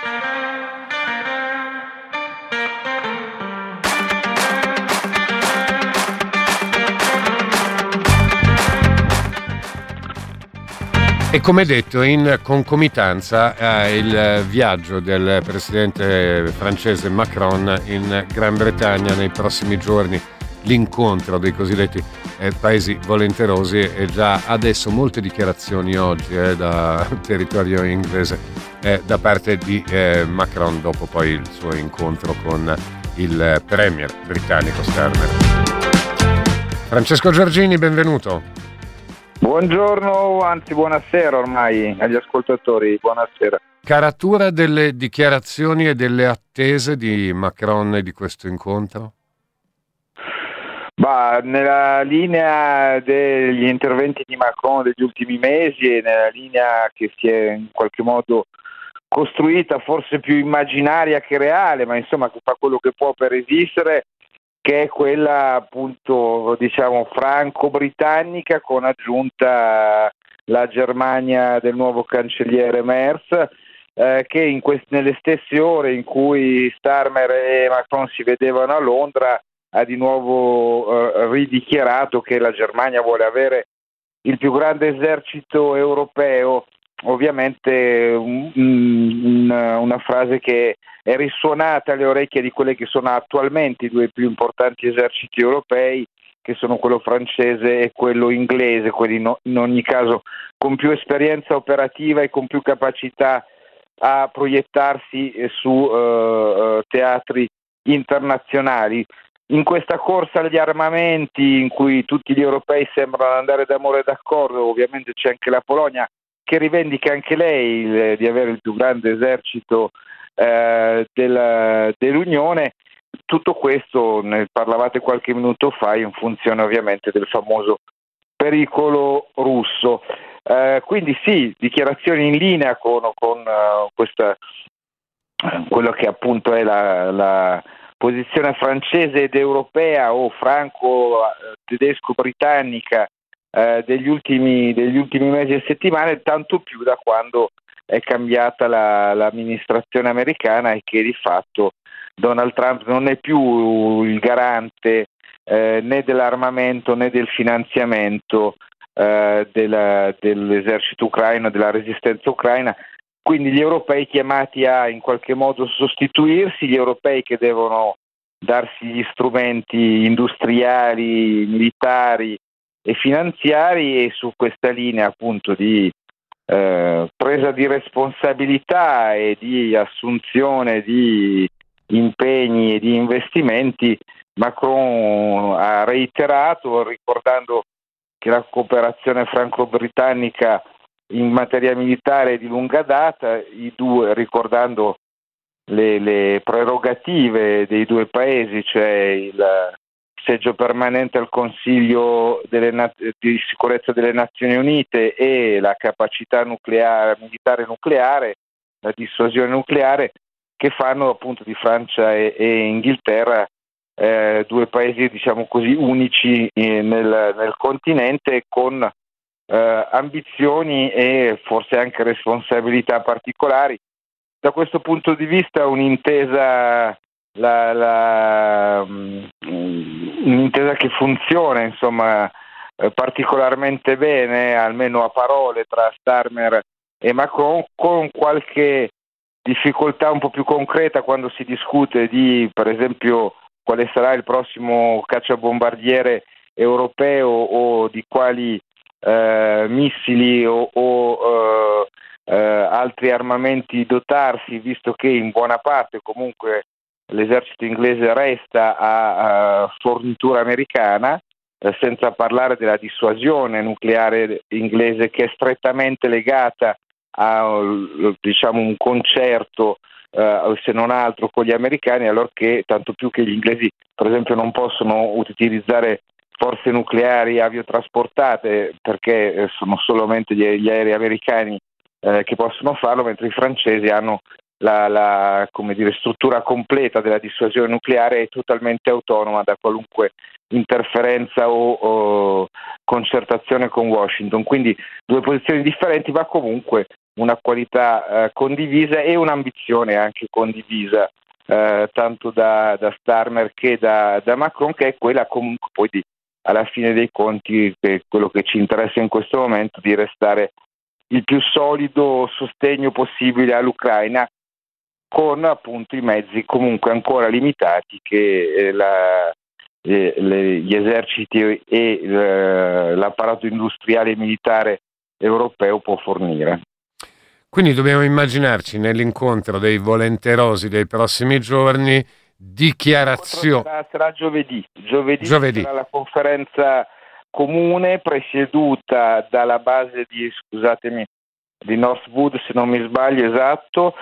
E come detto, in concomitanza eh, il viaggio del presidente francese Macron in Gran Bretagna nei prossimi giorni, l'incontro dei cosiddetti eh, paesi volenterosi, e già adesso molte dichiarazioni oggi eh, da territorio inglese eh, da parte di eh, Macron, dopo poi il suo incontro con il premier britannico Starmer. Francesco Giorgini, benvenuto. Buongiorno, anzi buonasera ormai agli ascoltatori, buonasera. Caratura delle dichiarazioni e delle attese di Macron e di questo incontro? Bah, nella linea degli interventi di Macron degli ultimi mesi e nella linea che si è in qualche modo costruita, forse più immaginaria che reale, ma insomma che fa quello che può per resistere, che è quella appunto diciamo franco-britannica, con aggiunta la Germania del nuovo cancelliere Merz, eh, che in quest- nelle stesse ore in cui Starmer e Macron si vedevano a Londra ha di nuovo eh, ridichiarato che la Germania vuole avere il più grande esercito europeo. Ovviamente un, un, una frase che è risuonata alle orecchie di quelle che sono attualmente i due più importanti eserciti europei, che sono quello francese e quello inglese, quelli no, in ogni caso con più esperienza operativa e con più capacità a proiettarsi su uh, teatri internazionali. In questa corsa agli armamenti, in cui tutti gli europei sembrano andare d'amore e d'accordo, ovviamente c'è anche la Polonia, che rivendica anche lei il, di avere il più grande esercito eh, della, dell'Unione. Tutto questo, ne parlavate qualche minuto fa, in funzione ovviamente del famoso pericolo russo. Eh, quindi sì, dichiarazioni in linea con, con uh, questa, uh, quello che appunto è la, la posizione francese ed europea o franco-tedesco-britannica Eh, degli ultimi degli ultimi mesi e settimane, tanto più da quando è cambiata la, l'amministrazione americana e che di fatto Donald Trump non è più il garante eh, né dell'armamento né del finanziamento eh, della, dell'esercito ucraino, della resistenza ucraina. Quindi gli europei chiamati a in qualche modo sostituirsi, gli europei che devono darsi gli strumenti industriali, militari e finanziari, e su questa linea appunto di eh, presa di responsabilità e di assunzione di impegni e di investimenti, Macron ha reiterato, ricordando che la cooperazione franco-britannica in materia militare è di lunga data, i due, ricordando le, le prerogative dei due paesi, cioè il seggio permanente al Consiglio delle, di sicurezza delle Nazioni Unite e la capacità nucleare, militare nucleare, la dissuasione nucleare, che fanno appunto di Francia e, e Inghilterra due paesi, diciamo così, unici eh, nel, nel continente, con eh, ambizioni e forse anche responsabilità particolari. Da questo punto di vista un'intesa, la, la, um, un'intesa che funziona, insomma, eh, particolarmente bene, almeno a parole, tra Starmer e Macron, con qualche difficoltà un po' più concreta quando si discute di, per esempio, quale sarà il prossimo cacciabombardiere europeo o di quali eh, missili o, o eh, eh, altri armamenti dotarsi, visto che in buona parte comunque l'esercito inglese resta a, a fornitura americana, eh, senza parlare della dissuasione nucleare inglese, che è strettamente legata a, diciamo, un concerto, eh, se non altro, con gli americani, allorché tanto più che gli inglesi, per esempio, non possono utilizzare forze nucleari aviotrasportate perché sono solamente gli, gli aerei americani eh, che possono farlo, mentre i francesi hanno la, la come dire, struttura completa della dissuasione nucleare, è totalmente autonoma da qualunque interferenza o, o concertazione con Washington. Quindi due posizioni differenti, ma comunque una qualità eh, condivisa e un'ambizione anche condivisa, eh, tanto da, da Starmer che da, da Macron, che è quella comunque poi di, alla fine dei conti, che quello che ci interessa in questo momento, di restare il più solido sostegno possibile all'Ucraina, con appunto i mezzi comunque ancora limitati che eh, la, eh, le, gli eserciti e eh, l'apparato industriale e militare europeo può fornire. Quindi dobbiamo immaginarci nell'incontro dei volenterosi dei prossimi giorni dichiarazioni. Sarà, sarà giovedì. Giovedì, giovedì sarà la conferenza comune presieduta dalla base di, scusatemi, di Northwood, se non mi sbaglio, esatto.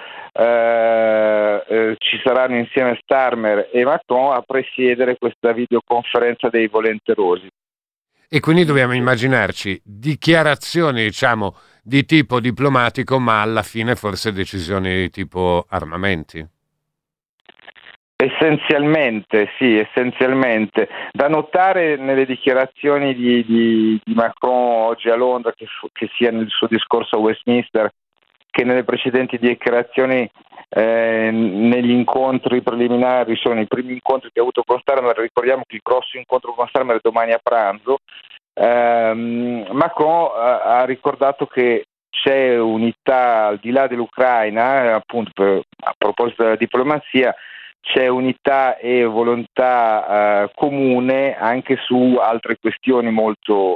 Eh, eh, ci saranno insieme Starmer e Macron a presiedere questa videoconferenza dei volenterosi. E quindi dobbiamo immaginarci dichiarazioni, diciamo, di tipo diplomatico, ma alla fine forse decisioni di tipo armamenti. Essenzialmente, sì, essenzialmente. Da notare nelle dichiarazioni di, di, di Macron oggi a Londra, che, che sia nel suo discorso a Westminster che nelle precedenti dichiarazioni eh, negli incontri preliminari, sono i primi incontri che ha avuto con Starmer. Ricordiamo che il grosso incontro con Starmer è domani a pranzo. Um, Macron ha, ha ricordato che c'è unità al di là dell'Ucraina, eh, appunto per, a proposito della diplomazia, c'è unità e volontà eh, comune anche su altre questioni molto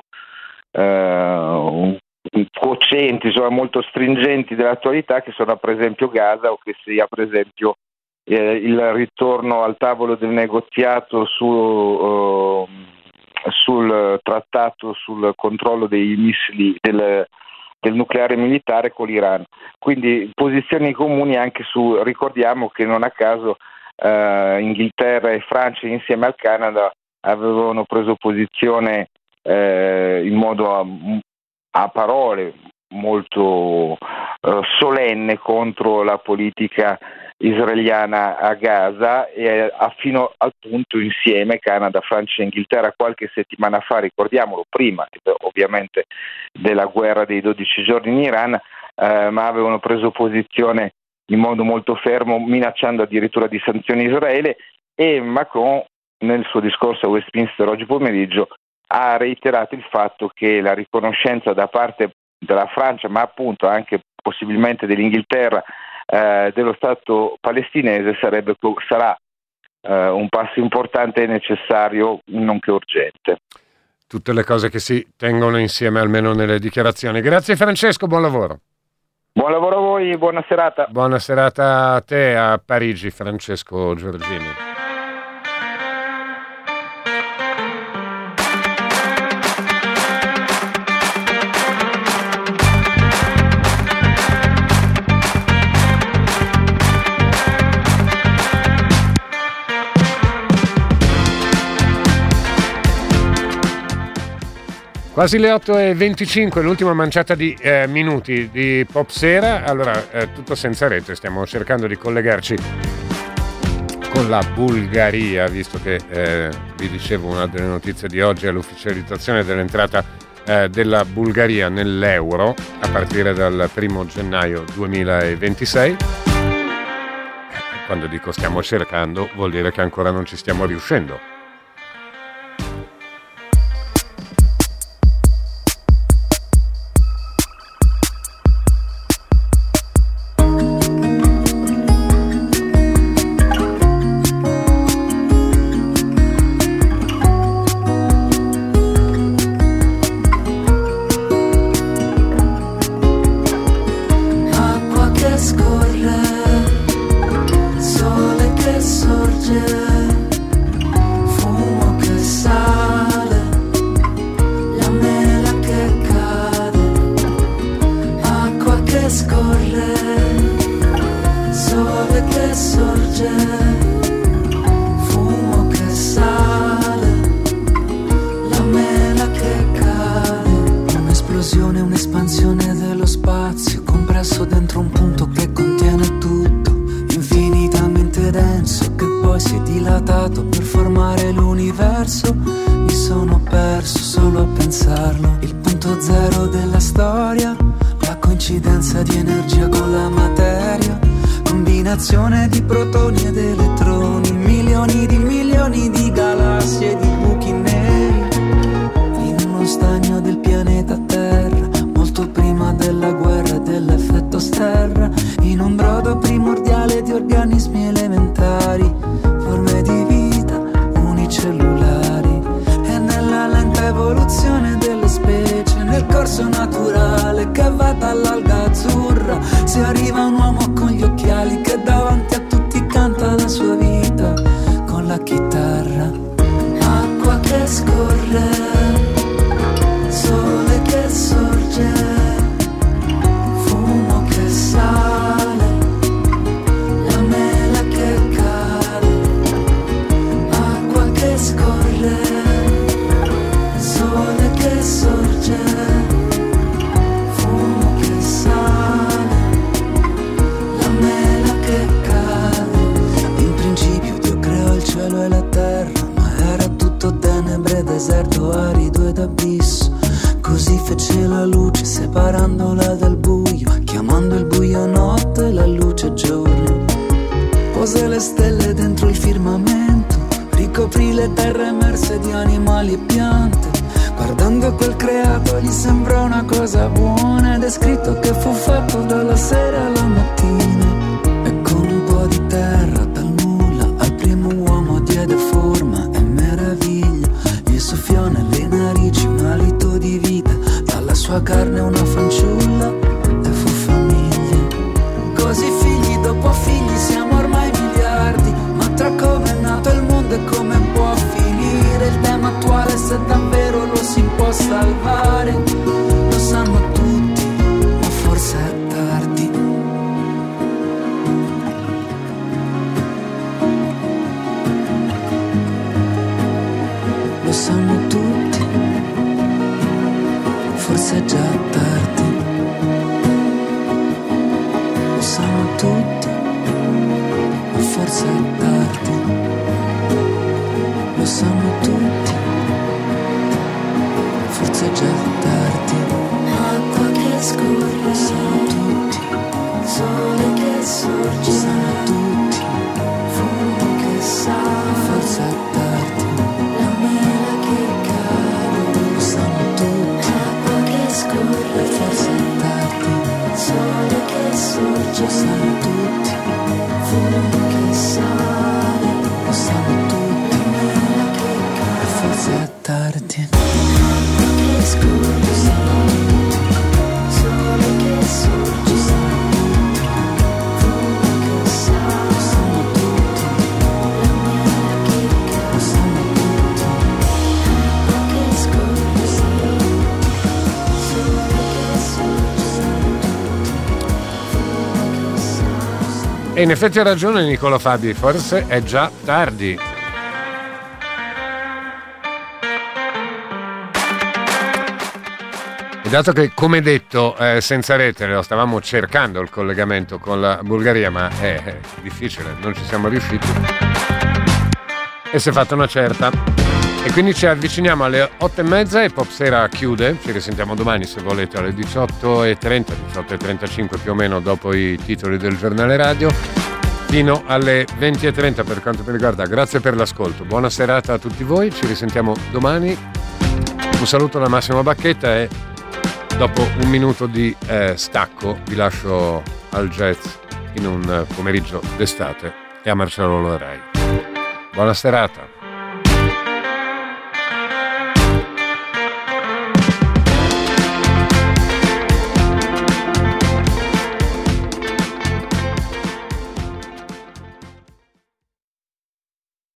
eh, cocenti, insomma, molto stringenti dell'attualità, che sono per esempio Gaza, o che sia per esempio eh, il ritorno al tavolo del negoziato su uh, sul trattato sul controllo dei missili del, del nucleare militare con l'Iran. Quindi posizioni comuni anche su, ricordiamo che non a caso eh, Inghilterra e Francia insieme al Canada avevano preso posizione eh, in modo a, a parole molto eh, solenne contro la politica israeliana a Gaza, e a fino al punto insieme Canada, Francia e Inghilterra qualche settimana fa, ricordiamolo, prima ovviamente della guerra dei dodici giorni in Iran, eh, ma avevano preso posizione in modo molto fermo, minacciando addirittura di sanzioni Israele. E Macron nel suo discorso a Westminster oggi pomeriggio ha reiterato il fatto che la riconoscenza da parte della Francia, ma appunto anche possibilmente dell'Inghilterra, Eh, dello Stato palestinese sarebbe, sarà eh, un passo importante e necessario, nonché urgente. Tutte le cose che si tengono insieme almeno nelle dichiarazioni. Grazie Francesco, buon lavoro. Buon lavoro a voi, buona serata. Buona serata a te a Parigi, Francesco Giorgini. Quasi le otto e venticinque, l'ultima manciata di eh, minuti di Pop Sera. Allora, eh, tutto senza rete, stiamo cercando di collegarci con la Bulgaria, visto che eh, vi dicevo una delle notizie di oggi è l'ufficializzazione dell'entrata eh, della Bulgaria nell'euro a partire dal primo gennaio duemilaventisei. Quando dico stiamo cercando vuol dire che ancora non ci stiamo riuscendo. E in effetti ha ragione Nicola Fabi, forse è già tardi. E dato che, come detto, eh, senza rete lo stavamo cercando il collegamento con la Bulgaria, ma è, è difficile, non ci siamo riusciti. e si è fatta una certa. E quindi ci avviciniamo alle otto e mezza e Popsera chiude. Ci risentiamo domani se volete alle diciotto e trenta, diciotto e trentacinque più o meno, dopo i titoli del giornale radio, fino alle venti e trenta per quanto mi riguarda. Grazie per l'ascolto, buona serata a tutti voi, ci risentiamo domani. Un saluto da Massimo Bacchetta e dopo un minuto di eh, stacco vi lascio al jazz in un pomeriggio d'estate e a Marcello Lorai. Buona serata.